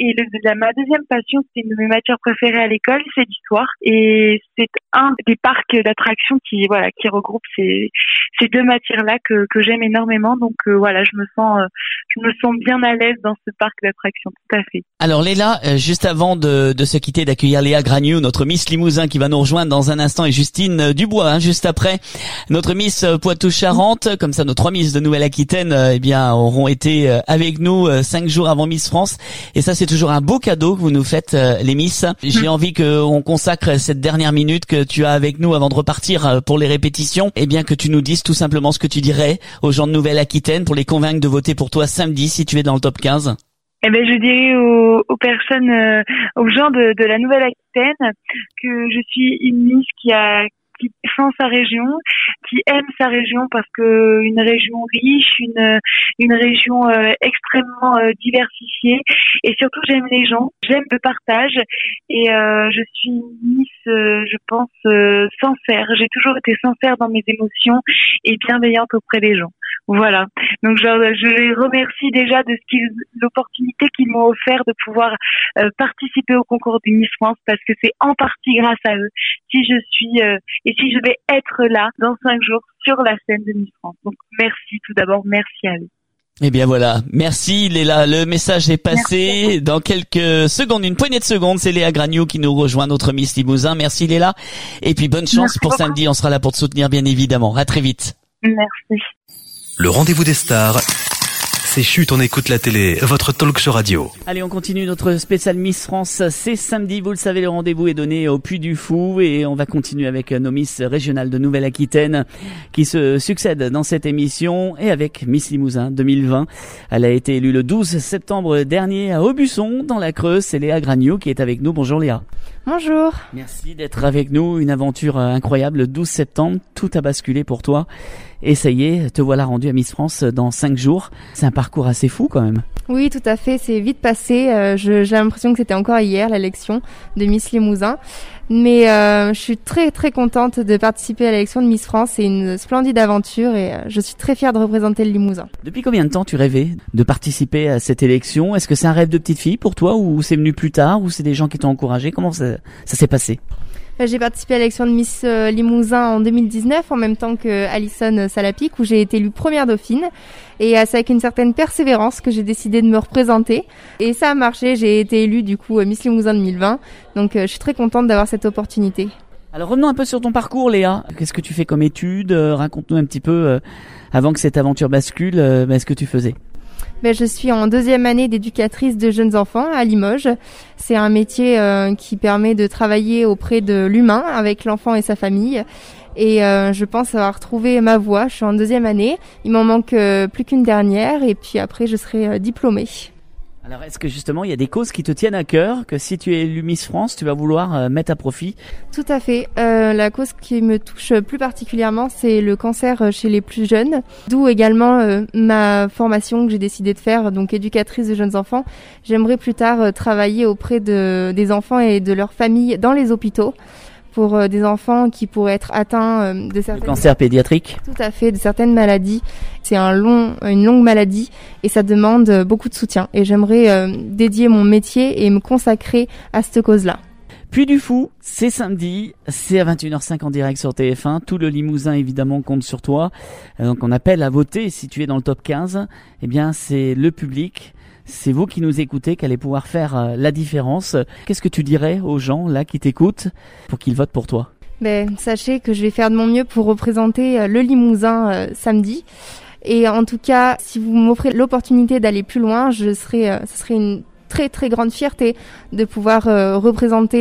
Ma deuxième passion, c'est une de mes matières préférées à l'école, c'est l'histoire et c'est un des parcs d'attractions qui regroupe ces 2 matières-là que j'aime énormément. Donc voilà, je me sens bien à l'aise dans ce parc d'attractions, tout à fait. Alors Léla, juste avant de se quitter, d'accueillir Léa Gragnou, notre Miss Limousin qui va nous rejoindre dans un instant, et Justine Dubois, juste après, notre Miss Poitou-Charentes. Comme ça, nos 3 Miss de Nouvelle-Aquitaine, auront été avec nous 5 jours avant Miss France. Et ça, c'est toujours un beau cadeau que vous nous faites, les Miss. J'ai envie qu'on consacre cette dernière minute que tu as avec nous avant de repartir pour les répétitions. Que tu nous dises tout simplement ce que tu dirais aux gens de Nouvelle-Aquitaine pour les convaincre de voter pour toi samedi si tu es dans le top 15. Je dirais aux personnes, aux gens de la Nouvelle-Aquitaine que je suis une Miss qui défend sa région, qui aime sa région parce que une région riche, une région extrêmement diversifiée et surtout j'aime les gens, j'aime le partage et je suis une Miss, je pense, sincère. J'ai toujours été sincère dans mes émotions et bienveillante auprès des gens. Voilà. Donc je les remercie déjà de l'opportunité qu'ils m'ont offert de pouvoir participer au concours du Miss France parce que c'est en partie grâce à eux si je suis et si je vais être là dans 5 jours sur la scène de Miss France. Donc merci tout d'abord, merci à eux. Voilà, merci Léla, le message est passé. Merci. Dans quelques secondes, une poignée de secondes, c'est Léa Gragnou qui nous rejoint, notre Miss Limousin. Merci Léla, et puis bonne chance merci pour beaucoup. Samedi, on sera là pour te soutenir bien évidemment. À très vite. Merci. Le rendez-vous des stars, c'est Chut, on écoute la télé, votre talk show radio. Allez, on continue notre spécial Miss France. C'est samedi, vous le savez, le rendez-vous est donné au Puy du Fou et on va continuer avec nos Miss régionales de Nouvelle-Aquitaine qui se succèdent dans cette émission et avec Miss Limousin 2020. Elle a été élue le 12 septembre dernier à Aubusson, dans la Creuse. C'est Léa Gragnou qui est avec nous. Bonjour Léa. Bonjour. Merci d'être avec nous. Une aventure incroyable. Le 12 septembre, tout a basculé pour toi. Et ça y est, te voilà rendue à Miss France dans 5 jours. C'est un parcours assez fou quand même. Oui, tout à fait. C'est vite passé. J'ai l'impression que c'était encore hier, l'élection de Miss Limousin. Mais je suis très très contente de participer à l'élection de Miss France. C'est une splendide aventure et je suis très fière de représenter le Limousin. Depuis combien de temps tu rêvais de participer à cette élection? Est-ce que c'est un rêve de petite fille pour toi ou c'est venu plus tard ou c'est des gens qui t'ont encouragé? Comment ça s'est passé? J'ai participé à l'élection de Miss Limousin en 2019 en même temps que Alison Salapic où j'ai été élue première dauphine et c'est avec une certaine persévérance que j'ai décidé de me représenter et ça a marché, j'ai été élue du coup Miss Limousin 2020 donc je suis très contente d'avoir cette opportunité. Alors revenons un peu sur ton parcours Léa, qu'est-ce que tu fais comme études? Raconte-nous un petit peu avant que cette aventure bascule, ce que tu faisais. Je suis en 2e année d'éducatrice de jeunes enfants à Limoges. C'est un métier qui permet de travailler auprès de l'humain avec l'enfant et sa famille. Et je pense avoir trouvé ma voie. Je suis en 2e année. Il m'en manque plus qu'une dernière et puis après je serai diplômée. Alors est-ce que justement il y a des causes qui te tiennent à cœur, que si tu es élue Miss France, tu vas vouloir mettre à profit? Tout à fait. La cause qui me touche plus particulièrement, c'est le cancer chez les plus jeunes. D'où également ma formation que j'ai décidé de faire, donc éducatrice de jeunes enfants. J'aimerais plus tard travailler auprès des enfants et de leurs familles dans les hôpitaux. Pour des enfants qui pourraient être atteints de certaines... Le cancer pédiatrique. Tout à fait, de certaines maladies. C'est une longue maladie et ça demande beaucoup de soutien. Et j'aimerais dédier mon métier et me consacrer à cette cause-là. Puy du Fou, c'est samedi, c'est à 21h05 en direct sur TF1. Tout le Limousin, évidemment, compte sur toi. Donc on appelle à voter si tu es dans le top 15. C'est le public. C'est vous qui nous écoutez, qui allez pouvoir faire la différence. Qu'est-ce que tu dirais aux gens là qui t'écoutent pour qu'ils votent pour toi? Sachez que je vais faire de mon mieux pour représenter le Limousin samedi. Et en tout cas, si vous m'offrez l'opportunité d'aller plus loin, ce serait une très très grande fierté de pouvoir représenter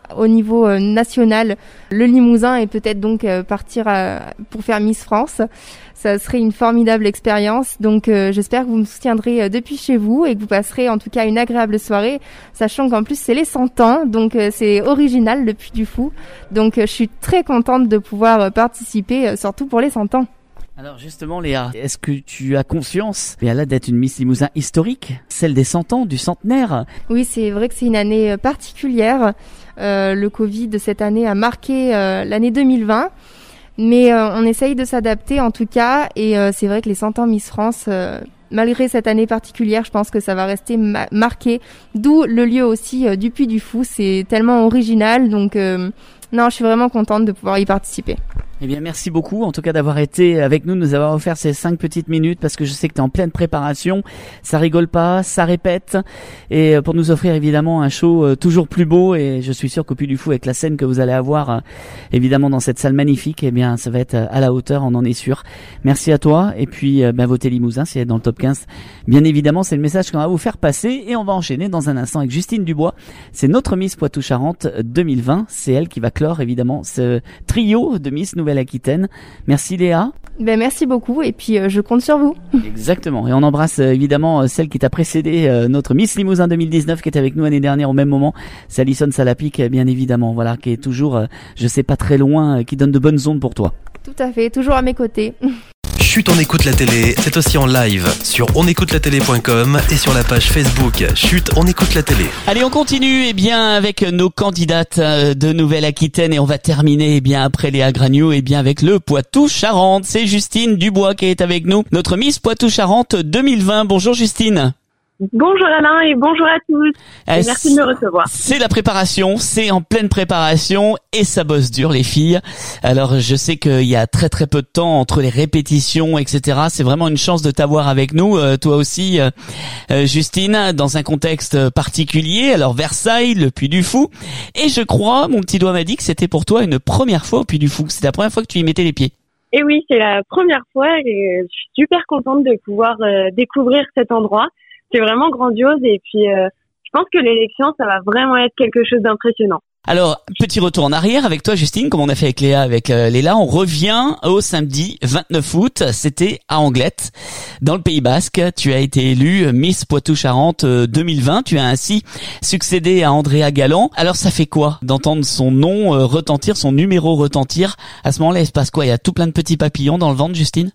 au niveau national le Limousin et peut-être donc partir pour faire Miss France. Ça serait une formidable expérience. Donc j'espère que vous me soutiendrez depuis chez vous et que vous passerez en tout cas une agréable soirée, sachant qu'en plus c'est les 100 ans, donc c'est original le Puy du Fou. Donc je suis très contente de pouvoir participer, surtout pour les 100 ans. Alors justement Léa, est-ce que tu as conscience là d'être une Miss Limousin historique, celle des 100 ans, du centenaire? Oui, c'est vrai que c'est une année particulière. Le Covid de cette année a marqué l'année 2020. Mais on essaye de s'adapter en tout cas, et c'est vrai que les 100 ans Miss France, malgré cette année particulière, je pense que ça va rester marqué. D'où le lieu aussi du Puy du Fou, c'est tellement original, donc non, je suis vraiment contente de pouvoir y participer. Eh bien, merci beaucoup, en tout cas, d'avoir été avec nous, de nous avoir offert ces 5 petites minutes, parce que je sais que tu es en pleine préparation. Ça rigole pas, ça répète. Et pour nous offrir, évidemment, un show toujours plus beau. Et je suis sûr qu'au Puy du Fou, avec la scène que vous allez avoir, évidemment, dans cette salle magnifique, eh bien, ça va être à la hauteur, on en est sûr. Merci à toi. Et puis, votez Limousin, si elle est dans le top 15. Bien évidemment, c'est le message qu'on va vous faire passer. Et on va enchaîner dans un instant avec Justine Dubois. C'est notre Miss Poitou-Charentes 2020. C'est elle qui va clore, évidemment, ce trio de Miss Nouvelle-Aquitaine. Merci Léa. Merci beaucoup et puis je compte sur vous. Exactement. Et on embrasse évidemment celle qui t'a précédé, notre Miss Limousin 2019 qui était avec nous l'année dernière au même moment. C'est Alison Salapic, bien évidemment, voilà, qui est toujours, je sais pas très loin, qui donne de bonnes ondes pour toi. Tout à fait, toujours à mes côtés. Chut, on écoute la télé, c'est aussi en live sur onécoutelatélé.com et sur la page Facebook Chut, on écoute la télé. Allez, on continue avec nos candidates de Nouvelle-Aquitaine et on va terminer après Léa Gragnou avec le Poitou-Charentes. C'est Justine Dubois qui est avec nous, notre Miss Poitou-Charentes 2020. Bonjour Justine. Bonjour Alain et bonjour à tous. Et merci de me recevoir. C'est la préparation, c'est en pleine préparation et ça bosse dur les filles. Alors je sais qu'il y a très très peu de temps entre les répétitions, etc. C'est vraiment une chance de t'avoir avec nous, toi aussi Justine, dans un contexte particulier. Alors Versailles, le Puy du Fou. Et je crois, mon petit doigt m'a dit que c'était pour toi une première fois au Puy du Fou. C'est la première fois que tu y mettais les pieds. Et oui, c'est la première fois et je suis super contente de pouvoir découvrir cet endroit. C'est vraiment grandiose et puis je pense que l'élection, ça va vraiment être quelque chose d'impressionnant. Alors, petit retour en arrière avec toi Justine, comme on a fait avec Léa, Léla, on revient au samedi 29 août, c'était à Anglette, dans le Pays Basque. Tu as été élue Miss Poitou-Charentes 2020, tu as ainsi succédé à Andrea Galland. Alors ça fait quoi d'entendre son nom retentir, son numéro retentir? À ce moment-là, il se passe quoi? Il y a tout plein de petits papillons dans le ventre, Justine?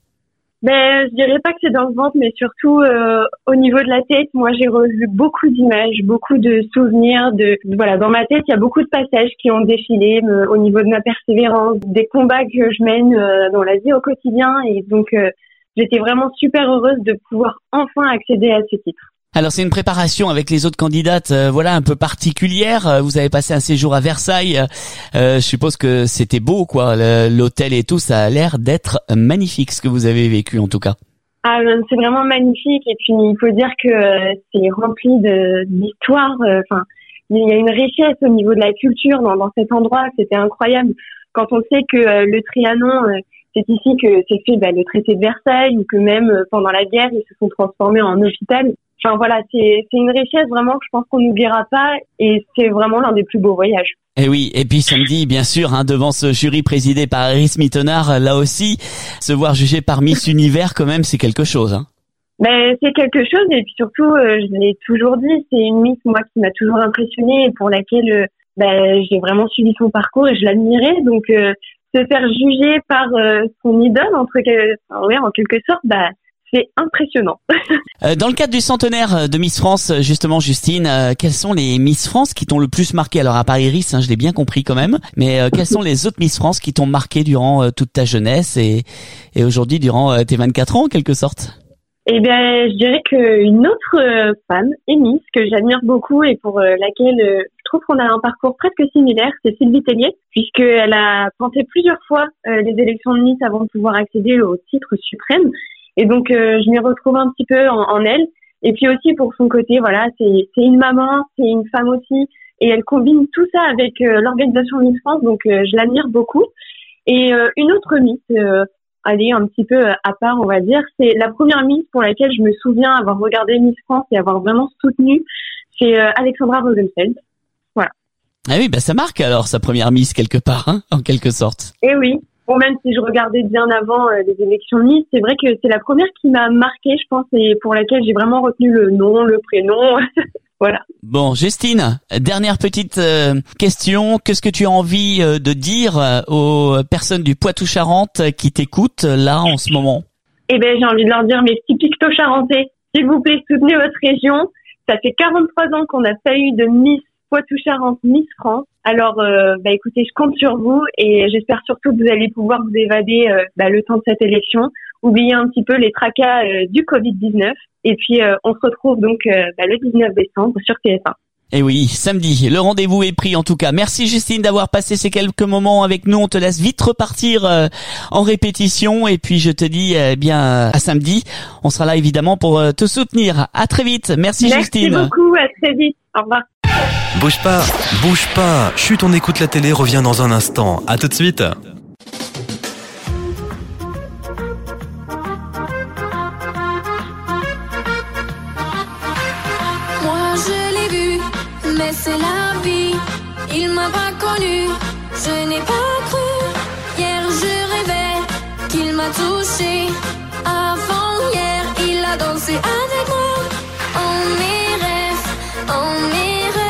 Je dirais pas que c'est dans le ventre, mais surtout au niveau de la tête. Moi, j'ai revu beaucoup d'images, beaucoup de souvenirs. Voilà, dans ma tête, il y a beaucoup de passages qui ont défilé au niveau de ma persévérance, des combats que je mène dans la vie au quotidien. Et donc, j'étais vraiment super heureuse de pouvoir enfin accéder à ce titre. Alors c'est une préparation avec les autres candidates, un peu particulière. Vous avez passé un séjour à Versailles. Je suppose que c'était beau, quoi. L'hôtel et tout, ça a l'air d'être magnifique, ce que vous avez vécu en tout cas. Ah, c'est vraiment magnifique. Et puis il faut dire que c'est rempli d'histoires. Il y a une richesse au niveau de la culture dans cet endroit. C'était incroyable. Quand on sait que le Trianon, c'est ici que s'est fait le traité de Versailles, ou que même pendant la guerre, ils se sont transformés en hôpital. Enfin voilà, c'est une richesse vraiment que je pense qu'on n'oubliera pas et c'est vraiment l'un des plus beaux voyages. Et oui, et puis samedi, bien sûr, devant ce jury présidé par Iris Mittenard, là aussi, se voir jugé par Miss Univers, quand même, c'est quelque chose. C'est quelque chose et puis surtout, je l'ai toujours dit, c'est une Miss, moi, qui m'a toujours impressionnée et pour laquelle j'ai vraiment suivi son parcours et je l'admirais. Donc, se faire juger par son idole, en quelque sorte, c'est impressionnant. Dans le cadre du centenaire de Miss France, justement, Justine, quelles sont les Miss France qui t'ont le plus marqué? Alors, à part Iris, je l'ai bien compris quand même, mais quelles sont les autres Miss France qui t'ont marqué durant toute ta jeunesse et aujourd'hui durant tes 24 ans, en quelque sorte? Je dirais qu'une autre femme, Miss, que j'admire beaucoup et pour laquelle je trouve qu'on a un parcours presque similaire, c'est Sylvie Tellier, puisqu'elle a tenté plusieurs fois les élections de Miss avant de pouvoir accéder au titre suprême. Et donc, je m'y retrouve un petit peu en elle. Et puis aussi pour son côté, voilà, c'est une maman, c'est une femme aussi. Et elle combine tout ça avec l'organisation Miss France. Donc, je l'admire beaucoup. Et une autre Miss, un petit peu à part, on va dire, c'est la première Miss pour laquelle je me souviens avoir regardé Miss France et avoir vraiment soutenu. C'est Alexandra Rosenfeld. Voilà. Ah oui, ça marque alors sa première Miss quelque part, hein, en quelque sorte. Et oui. Bon, même si je regardais bien avant les élections de Miss, c'est vrai que c'est la première qui m'a marquée, je pense, et pour laquelle j'ai vraiment retenu le nom, le prénom. Voilà. Bon, Justine, dernière petite question. Qu'est-ce que tu as envie de dire aux personnes du Poitou-Charentes qui t'écoutent là en ce moment? Eh ben, j'ai envie de leur dire, mes petits picto-charentais, s'il vous plaît, soutenez votre région. Ça fait 43 ans qu'on n'a pas eu de Miss Poitou-Charentes, Miss France. Alors, écoutez, je compte sur vous et j'espère surtout que vous allez pouvoir vous évader le temps de cette élection, oublier un petit peu les tracas du Covid-19 et puis on se retrouve donc le 19 décembre sur TF1. Et oui, samedi, le rendez-vous est pris en tout cas. Merci Justine d'avoir passé ces quelques moments avec nous. On te laisse vite repartir en répétition et puis je te dis à samedi. On sera là évidemment pour te soutenir. À très vite. Merci Justine. Merci beaucoup, à très vite. Au revoir. Bouge pas. Chut, on écoute la télé, revient dans un instant. À tout de suite. Moi je l'ai vu, mais c'est la vie. Il m'a pas connu, je n'ai pas cru. Hier je rêvais qu'il m'a touché. Avant hier, il a dansé avec moi. En mes rêves, en mes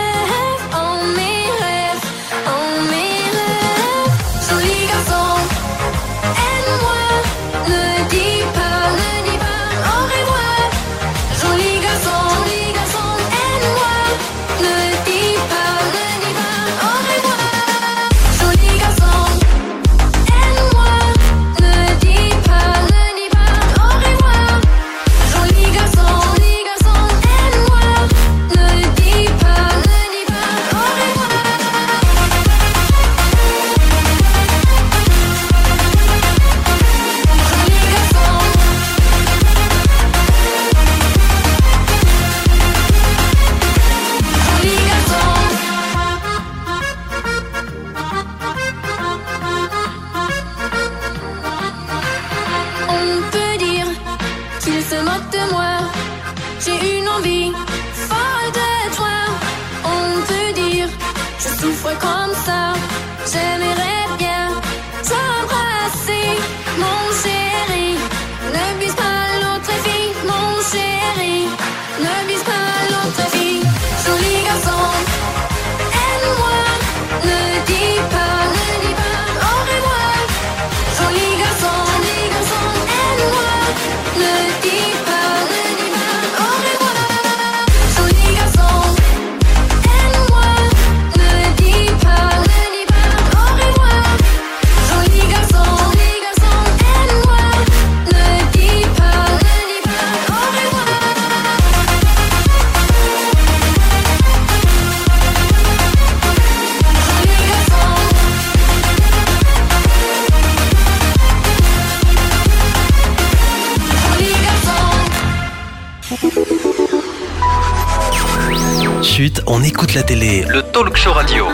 comme ça, j'aimerais bien t'embrasser, mon chéri. Ne bise pas l'autre fille, mon chéri. Ne bise pas l'autre fille, joli garçon. Aime-moi, ne dis pas au revoir. Joli garçon, aime-moi, ne dis pas au revoir. Joli garçon. Chut, on écoute la télé. Le talk show radio.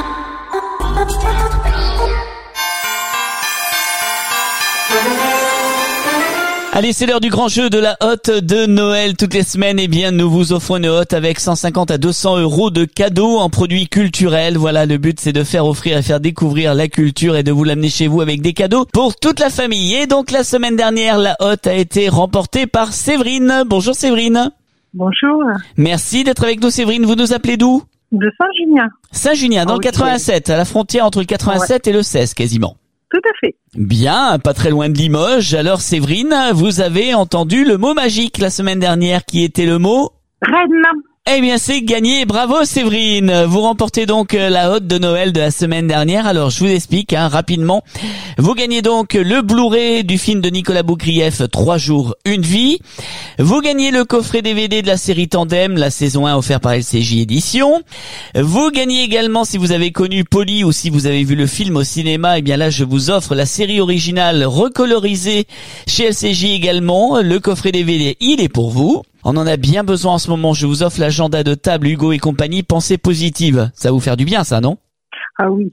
Allez, c'est l'heure du grand jeu de la hotte de Noël. Toutes les semaines, nous vous offrons une hotte avec 150 à 200 € de cadeaux en produits culturels. Voilà, le but, c'est de faire offrir et faire découvrir la culture et de vous l'amener chez vous avec des cadeaux pour toute la famille. Et donc, la semaine dernière, la hotte a été remportée par Séverine. Bonjour Séverine. Bonjour. Merci d'être avec nous Séverine. Vous nous appelez d'où? De Saint-Junien. Saint-Junien, dans le 87, à la frontière entre le 87 et le 16 quasiment. Tout à fait. Bien, pas très loin de Limoges. Alors Séverine, vous avez entendu le mot magique la semaine dernière qui était le mot reine. Eh bien, c'est gagné. Bravo Séverine. Vous remportez donc la hotte de Noël de la semaine dernière. Alors, je vous explique rapidement. Vous gagnez donc le Blu-ray du film de Nicolas Boukrieff, 3 jours, une vie. Vous gagnez le coffret DVD de la série Tandem, la saison 1 offert par LCJ Éditions. Vous gagnez également, si vous avez connu Polly ou si vous avez vu le film au cinéma, eh bien là, je vous offre la série originale recolorisée chez LCJ également. Le coffret DVD, il est pour vous. On en a bien besoin en ce moment. Je vous offre l'agenda de table Hugo et compagnie. Pensée positive. Ça va vous faire du bien, ça, non? Ah oui.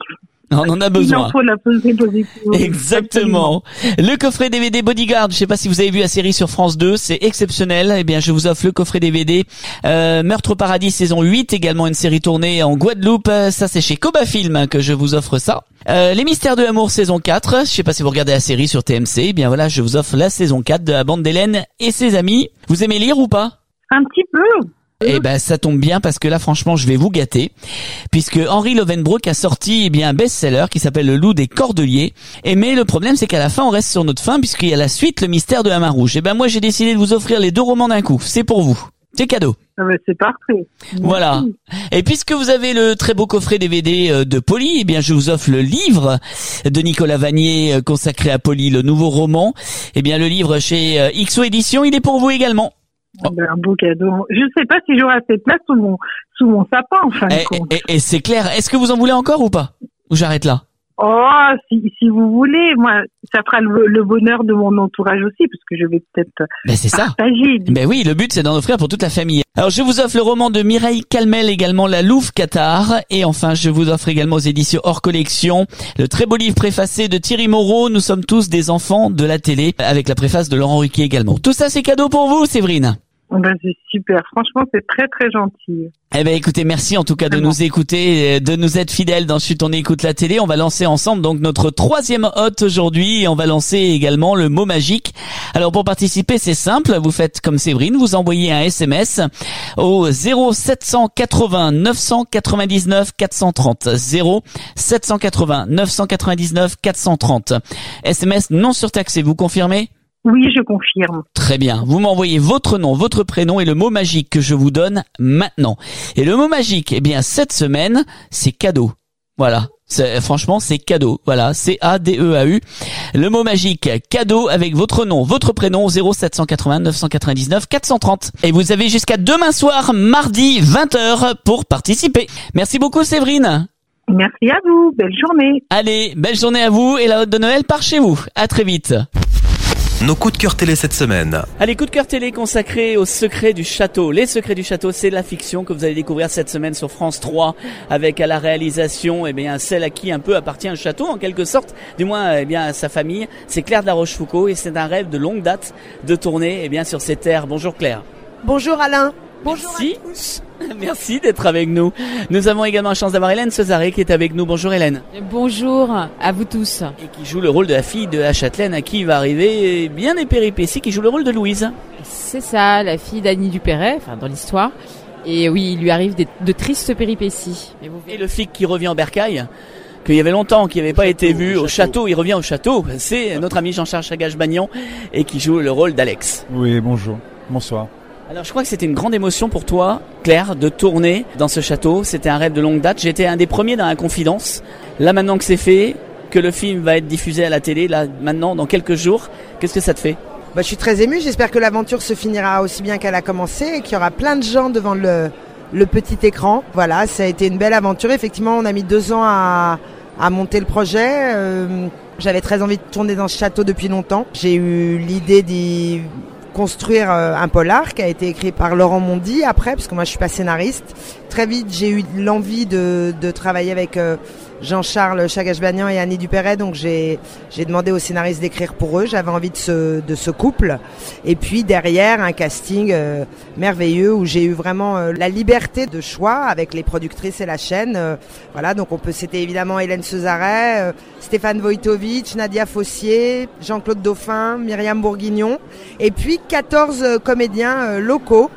On en a besoin. Il en faut la pesée positive. Exactement. Le coffret DVD Bodyguard, je sais pas si vous avez vu la série sur France 2, c'est exceptionnel. Eh bien, je vous offre le coffret DVD Meurtre au paradis saison 8, également une série tournée en Guadeloupe. Ça, c'est chez Koba Film que je vous offre ça. Les mystères de l'amour saison 4, je sais pas si vous regardez la série sur TMC. Eh bien voilà, je vous offre la saison 4 de la bande d'Hélène et ses amis. Vous aimez lire ou pas? Un petit peu. Eh ben, ça tombe bien parce que là, franchement, je vais vous gâter. Puisque Henri Lovenbroek a sorti, eh bien, un best-seller qui s'appelle Le Loup des Cordeliers. Mais le problème, c'est qu'à la fin, on reste sur notre fin puisqu'il y a la suite, Le Mystère de la Main Rouge. Eh ben, moi, j'ai décidé de vous offrir les 2 romans d'un coup. C'est pour vous. C'est cadeau. Ah ben, c'est parfait. Voilà. Et puisque vous avez le très beau coffret DVD de Polly, eh bien, je vous offre le livre de Nicolas Vanier consacré à Polly, le nouveau roman. Eh bien, le livre chez XO Éditions, il est pour vous également. Un beau cadeau. Je sais pas si j'aurai assez de place sous mon sapin, en fin de compte. Et c'est clair. Est-ce que vous en voulez encore ou pas? Ou j'arrête là? Oh, si vous voulez, moi, ça fera le bonheur de mon entourage aussi, parce que je vais peut-être c'est partager. Ben oui, le but c'est d'en offrir pour toute la famille. Alors je vous offre le roman de Mireille Calmel, également La Louve Cathare, et enfin je vous offre également aux éditions Hors Collection le très beau livre préfacé de Thierry Moreau, Nous sommes tous des enfants de la télé, avec la préface de Laurent Ruquier également. Tout ça c'est cadeau pour vous, Séverine. Ben, c'est super. Franchement, c'est très, très gentil. Eh ben, écoutez, merci en tout cas de nous écouter, de nous être fidèles dans Chut, on écoute la télé. On va lancer ensemble donc notre 3e hôte aujourd'hui et on va lancer également le mot magique. Alors, pour participer, c'est simple. Vous faites comme Séverine, vous envoyez un SMS au 0780 999 430. 0780 999 430. SMS non surtaxé, vous confirmez? Oui, je confirme. Très bien. Vous m'envoyez votre nom, votre prénom et le mot magique que je vous donne maintenant. Et le mot magique, eh bien, cette semaine, c'est cadeau. Voilà. Franchement, c'est cadeau. Voilà. C-A-D-E-A-U. Le mot magique, cadeau avec votre nom, votre prénom, 0780 999 430. Et vous avez jusqu'à demain soir, mardi, 20h pour participer. Merci beaucoup, Séverine. Merci à vous. Belle journée. Allez, belle journée à vous et la hôte de Noël part chez vous. À très vite. Nos coups de cœur télé cette semaine. Allez, coup de cœur télé consacré aux secrets du château. Les secrets du château, c'est la fiction que vous allez découvrir cette semaine sur France 3 avec à la réalisation, eh bien, celle à qui un peu appartient le château en quelque sorte, du moins, eh bien, à sa famille. C'est Claire de la Rochefoucauld et c'est un rêve de longue date de tourner, eh bien, sur ces terres. Bonjour Claire. Bonjour Alain. Bonjour à tous. Merci d'être avec nous. Nous avons également la chance d'avoir Hélène Cesaré qui est avec nous. Bonjour Hélène. Bonjour à vous tous. Et qui joue le rôle de la fille de la châtelaine à qui il va arriver bien des péripéties, qui joue le rôle de Louise. C'est ça, la fille d'Annie Dupéret, enfin dans l'histoire. Et oui, il lui arrive de tristes péripéties. Et le flic qui revient en bercail, qu'il y avait longtemps, qui n'avait pas été vu au château, il revient au château. C'est notre ami Jean-Charles Chagage-Bagnon et qui joue le rôle d'Alex. Oui, bonjour. Bonsoir. Alors je crois que c'était une grande émotion pour toi, Claire, de tourner dans ce château. C'était un rêve de longue date. J'étais un des premiers dans la confidence. Là maintenant que c'est fait, que le film va être diffusé à la télé, là maintenant dans quelques jours, qu'est-ce que ça te fait? Je suis très émue. J'espère que l'aventure se finira aussi bien qu'elle a commencé et qu'il y aura plein de gens devant le petit écran. Voilà, ça a été une belle aventure. Effectivement, on a mis 2 ans à monter le projet. J'avais très envie de tourner dans ce château depuis longtemps. J'ai eu l'idée d'y construire un polar qui a été écrit par Laurent Mondy après, parce que moi je suis pas scénariste. Très vite j'ai eu l'envie de travailler avec Jean-Charles Chagage-Bagnon et Annie Dupéret, donc j'ai demandé aux scénaristes d'écrire pour eux. J'avais envie de ce couple, et puis derrière un casting merveilleux où j'ai eu vraiment la liberté de choix avec les productrices et la chaîne. Voilà, donc c'était évidemment Hélène Cesaré, Stéphane Wojtowicz, Nadia Fossier, Jean-Claude Dauphin, Myriam Bourguignon, et puis 14 comédiens locaux.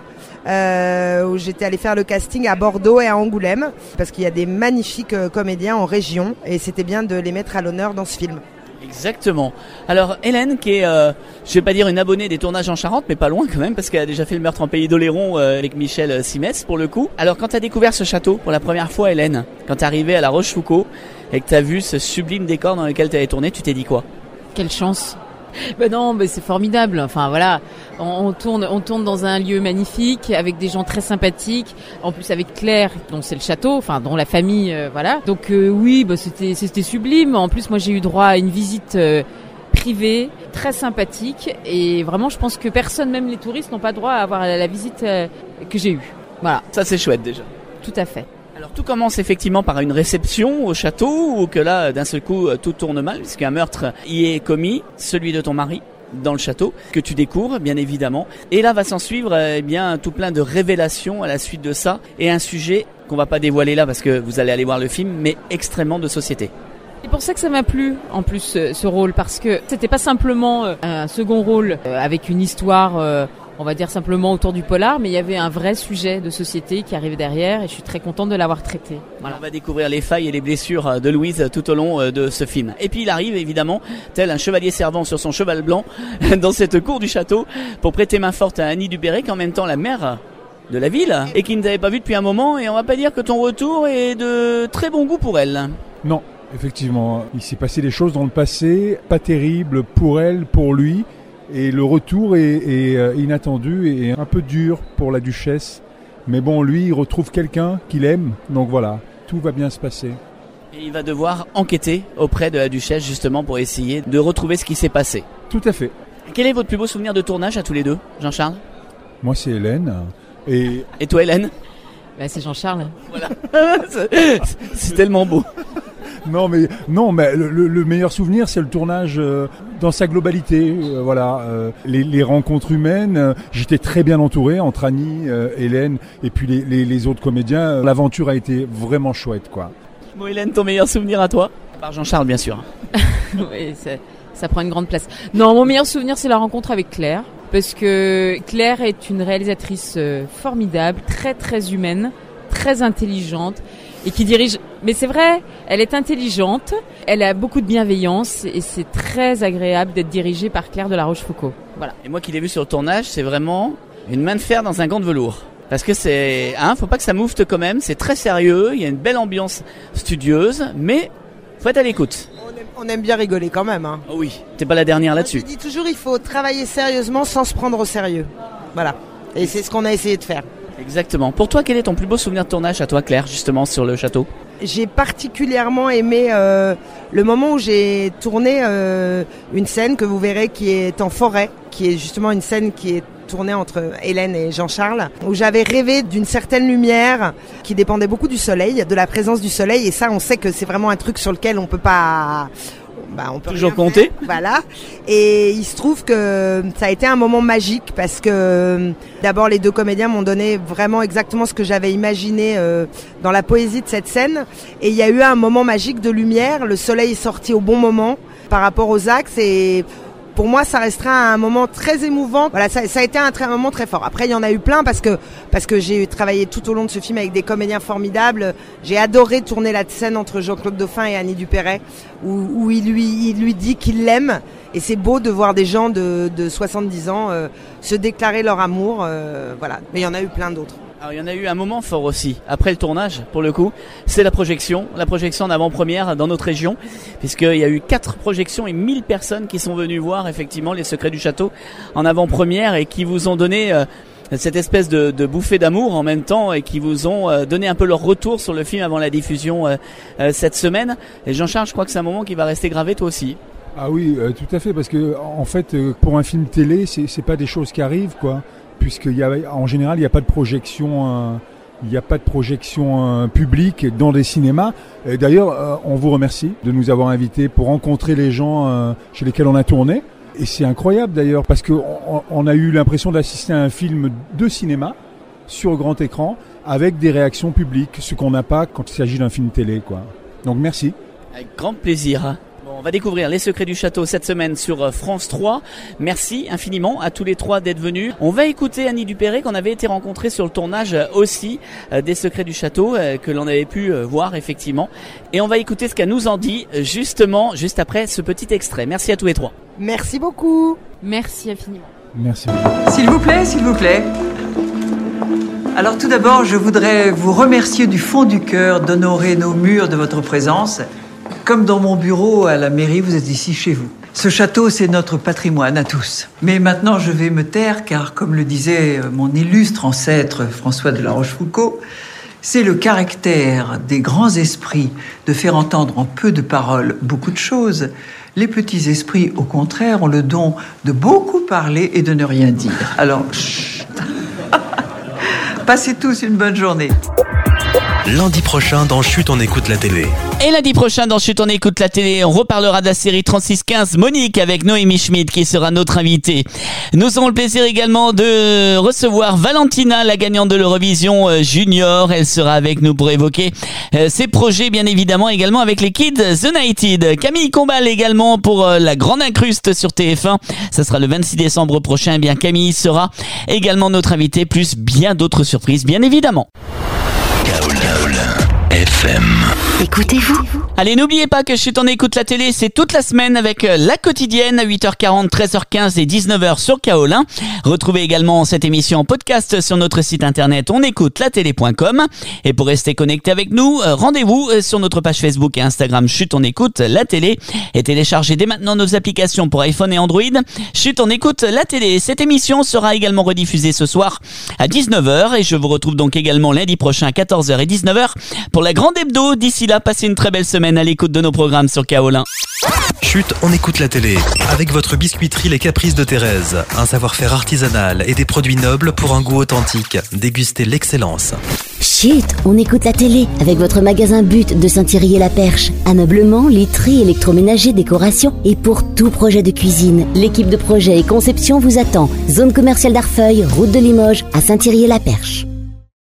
Où j'étais allée faire le casting à Bordeaux et à Angoulême parce qu'il y a des magnifiques comédiens en région et c'était bien de les mettre à l'honneur dans ce film. Exactement. Alors Hélène qui est, je vais pas dire une abonnée des tournages en Charente, mais pas loin quand même, parce qu'elle a déjà fait le meurtre en Pays d'Oléron avec Michel Simès pour le coup. Alors quand tu as découvert ce château pour la première fois, Hélène, quand tu es arrivée à la Rochefoucauld et que tu as vu ce sublime décor dans lequel tu avais tourné, tu t'es dit quoi? Quelle chance! Non, mais c'est formidable. Enfin voilà, on tourne dans un lieu magnifique avec des gens très sympathiques. En plus avec Claire, dont c'est le château, enfin dont la famille, voilà. Donc oui, c'était sublime. En plus moi j'ai eu droit à une visite privée, très sympathique. Et vraiment, je pense que personne, même les touristes, n'ont pas droit à avoir la visite que j'ai eue. Voilà. Ça c'est chouette déjà. Tout à fait. Alors tout commence effectivement par une réception au château, ou que là, d'un seul coup, tout tourne mal, puisqu'un meurtre y est commis, celui de ton mari, dans le château, que tu découvres, bien évidemment. Et là va s'en suivre, tout plein de révélations à la suite de ça, et un sujet qu'on va pas dévoiler là, parce que vous allez aller voir le film, mais extrêmement de société. C'est pour ça que ça m'a plu, en plus, ce rôle, parce que c'était pas simplement un second rôle avec une histoire, on va dire simplement autour du polar, mais il y avait un vrai sujet de société qui arrivait derrière, et je suis très contente de l'avoir traité. Voilà. On va découvrir les failles et les blessures de Louise tout au long de ce film. Et puis il arrive évidemment, tel un chevalier servant sur son cheval blanc, dans cette cour du château, pour prêter main forte à Annie Dupéré, qui en même temps la mère de la ville, et qui ne t'avait pas vu depuis un moment, et on va pas dire que ton retour est de très bon goût pour elle. Non. Effectivement, il s'est passé des choses dans le passé, pas terribles pour elle, pour lui, et le retour est inattendu et un peu dur pour la duchesse. Mais bon, lui, il retrouve quelqu'un qu'il aime, donc voilà, tout va bien se passer. Et il va devoir enquêter auprès de la duchesse justement pour essayer de retrouver ce qui s'est passé. Tout à fait. Quel est votre plus beau souvenir de tournage à tous les deux, Jean-Charles ? Moi, c'est Hélène. Et toi, Hélène ? C'est Jean-Charles. Voilà. C'est tellement beau. Non, mais le meilleur souvenir, c'est le tournage dans sa globalité. Les rencontres humaines. J'étais très bien entouré entre Annie, Hélène et puis les autres comédiens. L'aventure a été vraiment chouette, quoi. Bon, Hélène, ton meilleur souvenir à toi ? Par Jean-Charles, bien sûr. Oui, ça prend une grande place. Non, mon meilleur souvenir, c'est la rencontre avec Claire. Parce que Claire est une réalisatrice formidable, très très humaine, très intelligente. Et qui dirige, mais c'est vrai, elle est intelligente, elle a beaucoup de bienveillance et c'est très agréable d'être dirigée par Claire de la Rochefoucauld. Voilà. Et moi qui l'ai vu sur le tournage, c'est vraiment une main de fer dans un gant de velours. Parce que faut pas que ça moufte quand même, c'est très sérieux, il y a une belle ambiance studieuse, mais faut être à l'écoute. On aime bien rigoler quand même. Hein. Oh oui, t'es pas la dernière là-dessus. Je dis toujours, il faut travailler sérieusement sans se prendre au sérieux. Voilà. Et c'est ce qu'on a essayé de faire. Exactement. Pour toi, quel est ton plus beau souvenir de tournage à toi, Claire, justement, sur le château ? J'ai particulièrement aimé le moment où j'ai tourné une scène que vous verrez qui est en forêt, qui est justement une scène qui est tournée entre Hélène et Jean-Charles, où j'avais rêvé d'une certaine lumière qui dépendait beaucoup du soleil, de la présence du soleil, et ça, on sait que c'est vraiment un truc sur lequel on peut pas... on peut toujours compter. Voilà. Et il se trouve que ça a été un moment magique parce que d'abord les deux comédiens m'ont donné vraiment exactement ce que j'avais imaginé dans la poésie de cette scène. Et il y a eu un moment magique de lumière. Le soleil est sorti au bon moment par rapport aux axes et pour moi, ça restera un moment très émouvant. Voilà, ça a été un moment très fort. Après, il y en a eu plein parce que j'ai travaillé tout au long de ce film avec des comédiens formidables. J'ai adoré tourner la scène entre Jean-Claude Dauphin et Annie Dupéré, où il lui dit qu'il l'aime. Et c'est beau de voir des gens de 70 ans se déclarer leur amour. Voilà. Mais il y en a eu plein d'autres. Alors il y en a eu un moment fort aussi, après le tournage pour le coup, c'est la projection en avant-première dans notre région, puisqu'il y a eu 4 projections et 1000 personnes qui sont venues voir effectivement Les Secrets du Château en avant-première et qui vous ont donné cette espèce de bouffée d'amour en même temps et qui vous ont donné un peu leur retour sur le film avant la diffusion cette semaine. Et Jean-Charles, je crois que c'est un moment qui va rester gravé toi aussi. Ah oui, tout à fait, parce que en fait, pour un film télé, c'est pas des choses qui arrivent, quoi. En général, il n'y a pas de projection, publique dans des cinémas. Et d'ailleurs, on vous remercie de nous avoir invités pour rencontrer les gens chez lesquels on a tourné. Et c'est incroyable d'ailleurs, parce qu'on a eu l'impression d'assister à un film de cinéma sur grand écran avec des réactions publiques, ce qu'on n'a pas quand il s'agit d'un film télé, quoi. Donc merci. Avec grand plaisir. On va découvrir Les Secrets du Château cette semaine sur France 3. Merci infiniment à tous les 3 d'être venus. On va écouter Annie Dupéré qu'on avait été rencontrée sur le tournage aussi des Secrets du Château que l'on avait pu voir effectivement. Et on va écouter ce qu'elle nous en dit justement juste après ce petit extrait. Merci à tous les 3. Merci beaucoup. Merci infiniment. Merci. S'il vous plaît. Alors tout d'abord, je voudrais vous remercier du fond du cœur d'honorer nos murs de votre présence. Comme dans mon bureau à la mairie, vous êtes ici chez vous. Ce château, c'est notre patrimoine à tous. Mais maintenant, je vais me taire, car comme le disait mon illustre ancêtre François de la Rochefoucauld, c'est le caractère des grands esprits de faire entendre en peu de paroles beaucoup de choses. Les petits esprits, au contraire, ont le don de beaucoup parler et de ne rien dire. Alors, chut. Passez tous une bonne journée. lundi prochain dans Chut, on écoute la télé. Et lundi prochain dans Chut, on écoute la télé, on reparlera de la série 3615 Monique avec Noémie Schmidt qui sera notre invitée. Nous aurons le plaisir également de recevoir Valentina, la gagnante de l'Eurovision Junior. Elle sera avec nous pour évoquer ses projets, bien évidemment, également avec les Kids United. Camille Combal également pour la Grande Incruste sur TF1. Ça sera le 26 décembre prochain. Eh bien, Camille sera également notre invitée, plus bien d'autres surprises, bien évidemment. FM. Écoutez-vous. Allez, n'oubliez pas que Chut, on écoute la télé, c'est toute la semaine avec la quotidienne à 8h40, 13h15 et 19h sur Kaolin. Retrouvez également cette émission en podcast sur notre site internet onécoutelatélé.com. Et pour rester connecté avec nous, rendez-vous sur notre page Facebook et Instagram Chut, on écoute la télé. Et téléchargez dès maintenant nos applications pour iPhone et Android. Chut, on écoute la télé. Cette émission sera également rediffusée ce soir à 19h. Et je vous retrouve donc également lundi prochain à 14h et 19h pour la grande hebdo. D'ici là, passez une très belle semaine à l'écoute de nos programmes sur Kaolin. Chut, on écoute la télé. Avec votre biscuiterie Les Caprices de Thérèse. Un savoir-faire artisanal et des produits nobles pour un goût authentique. Dégustez l'excellence. Chut, on écoute la télé avec votre magasin But de Saint-Thierry-la-Perche. Ameublement, literie, électroménager, décoration et pour tout projet de cuisine. L'équipe de projet et conception vous attend. Zone commerciale d'Arfeuil, route de Limoges à Saint-Thierry-la-Perche.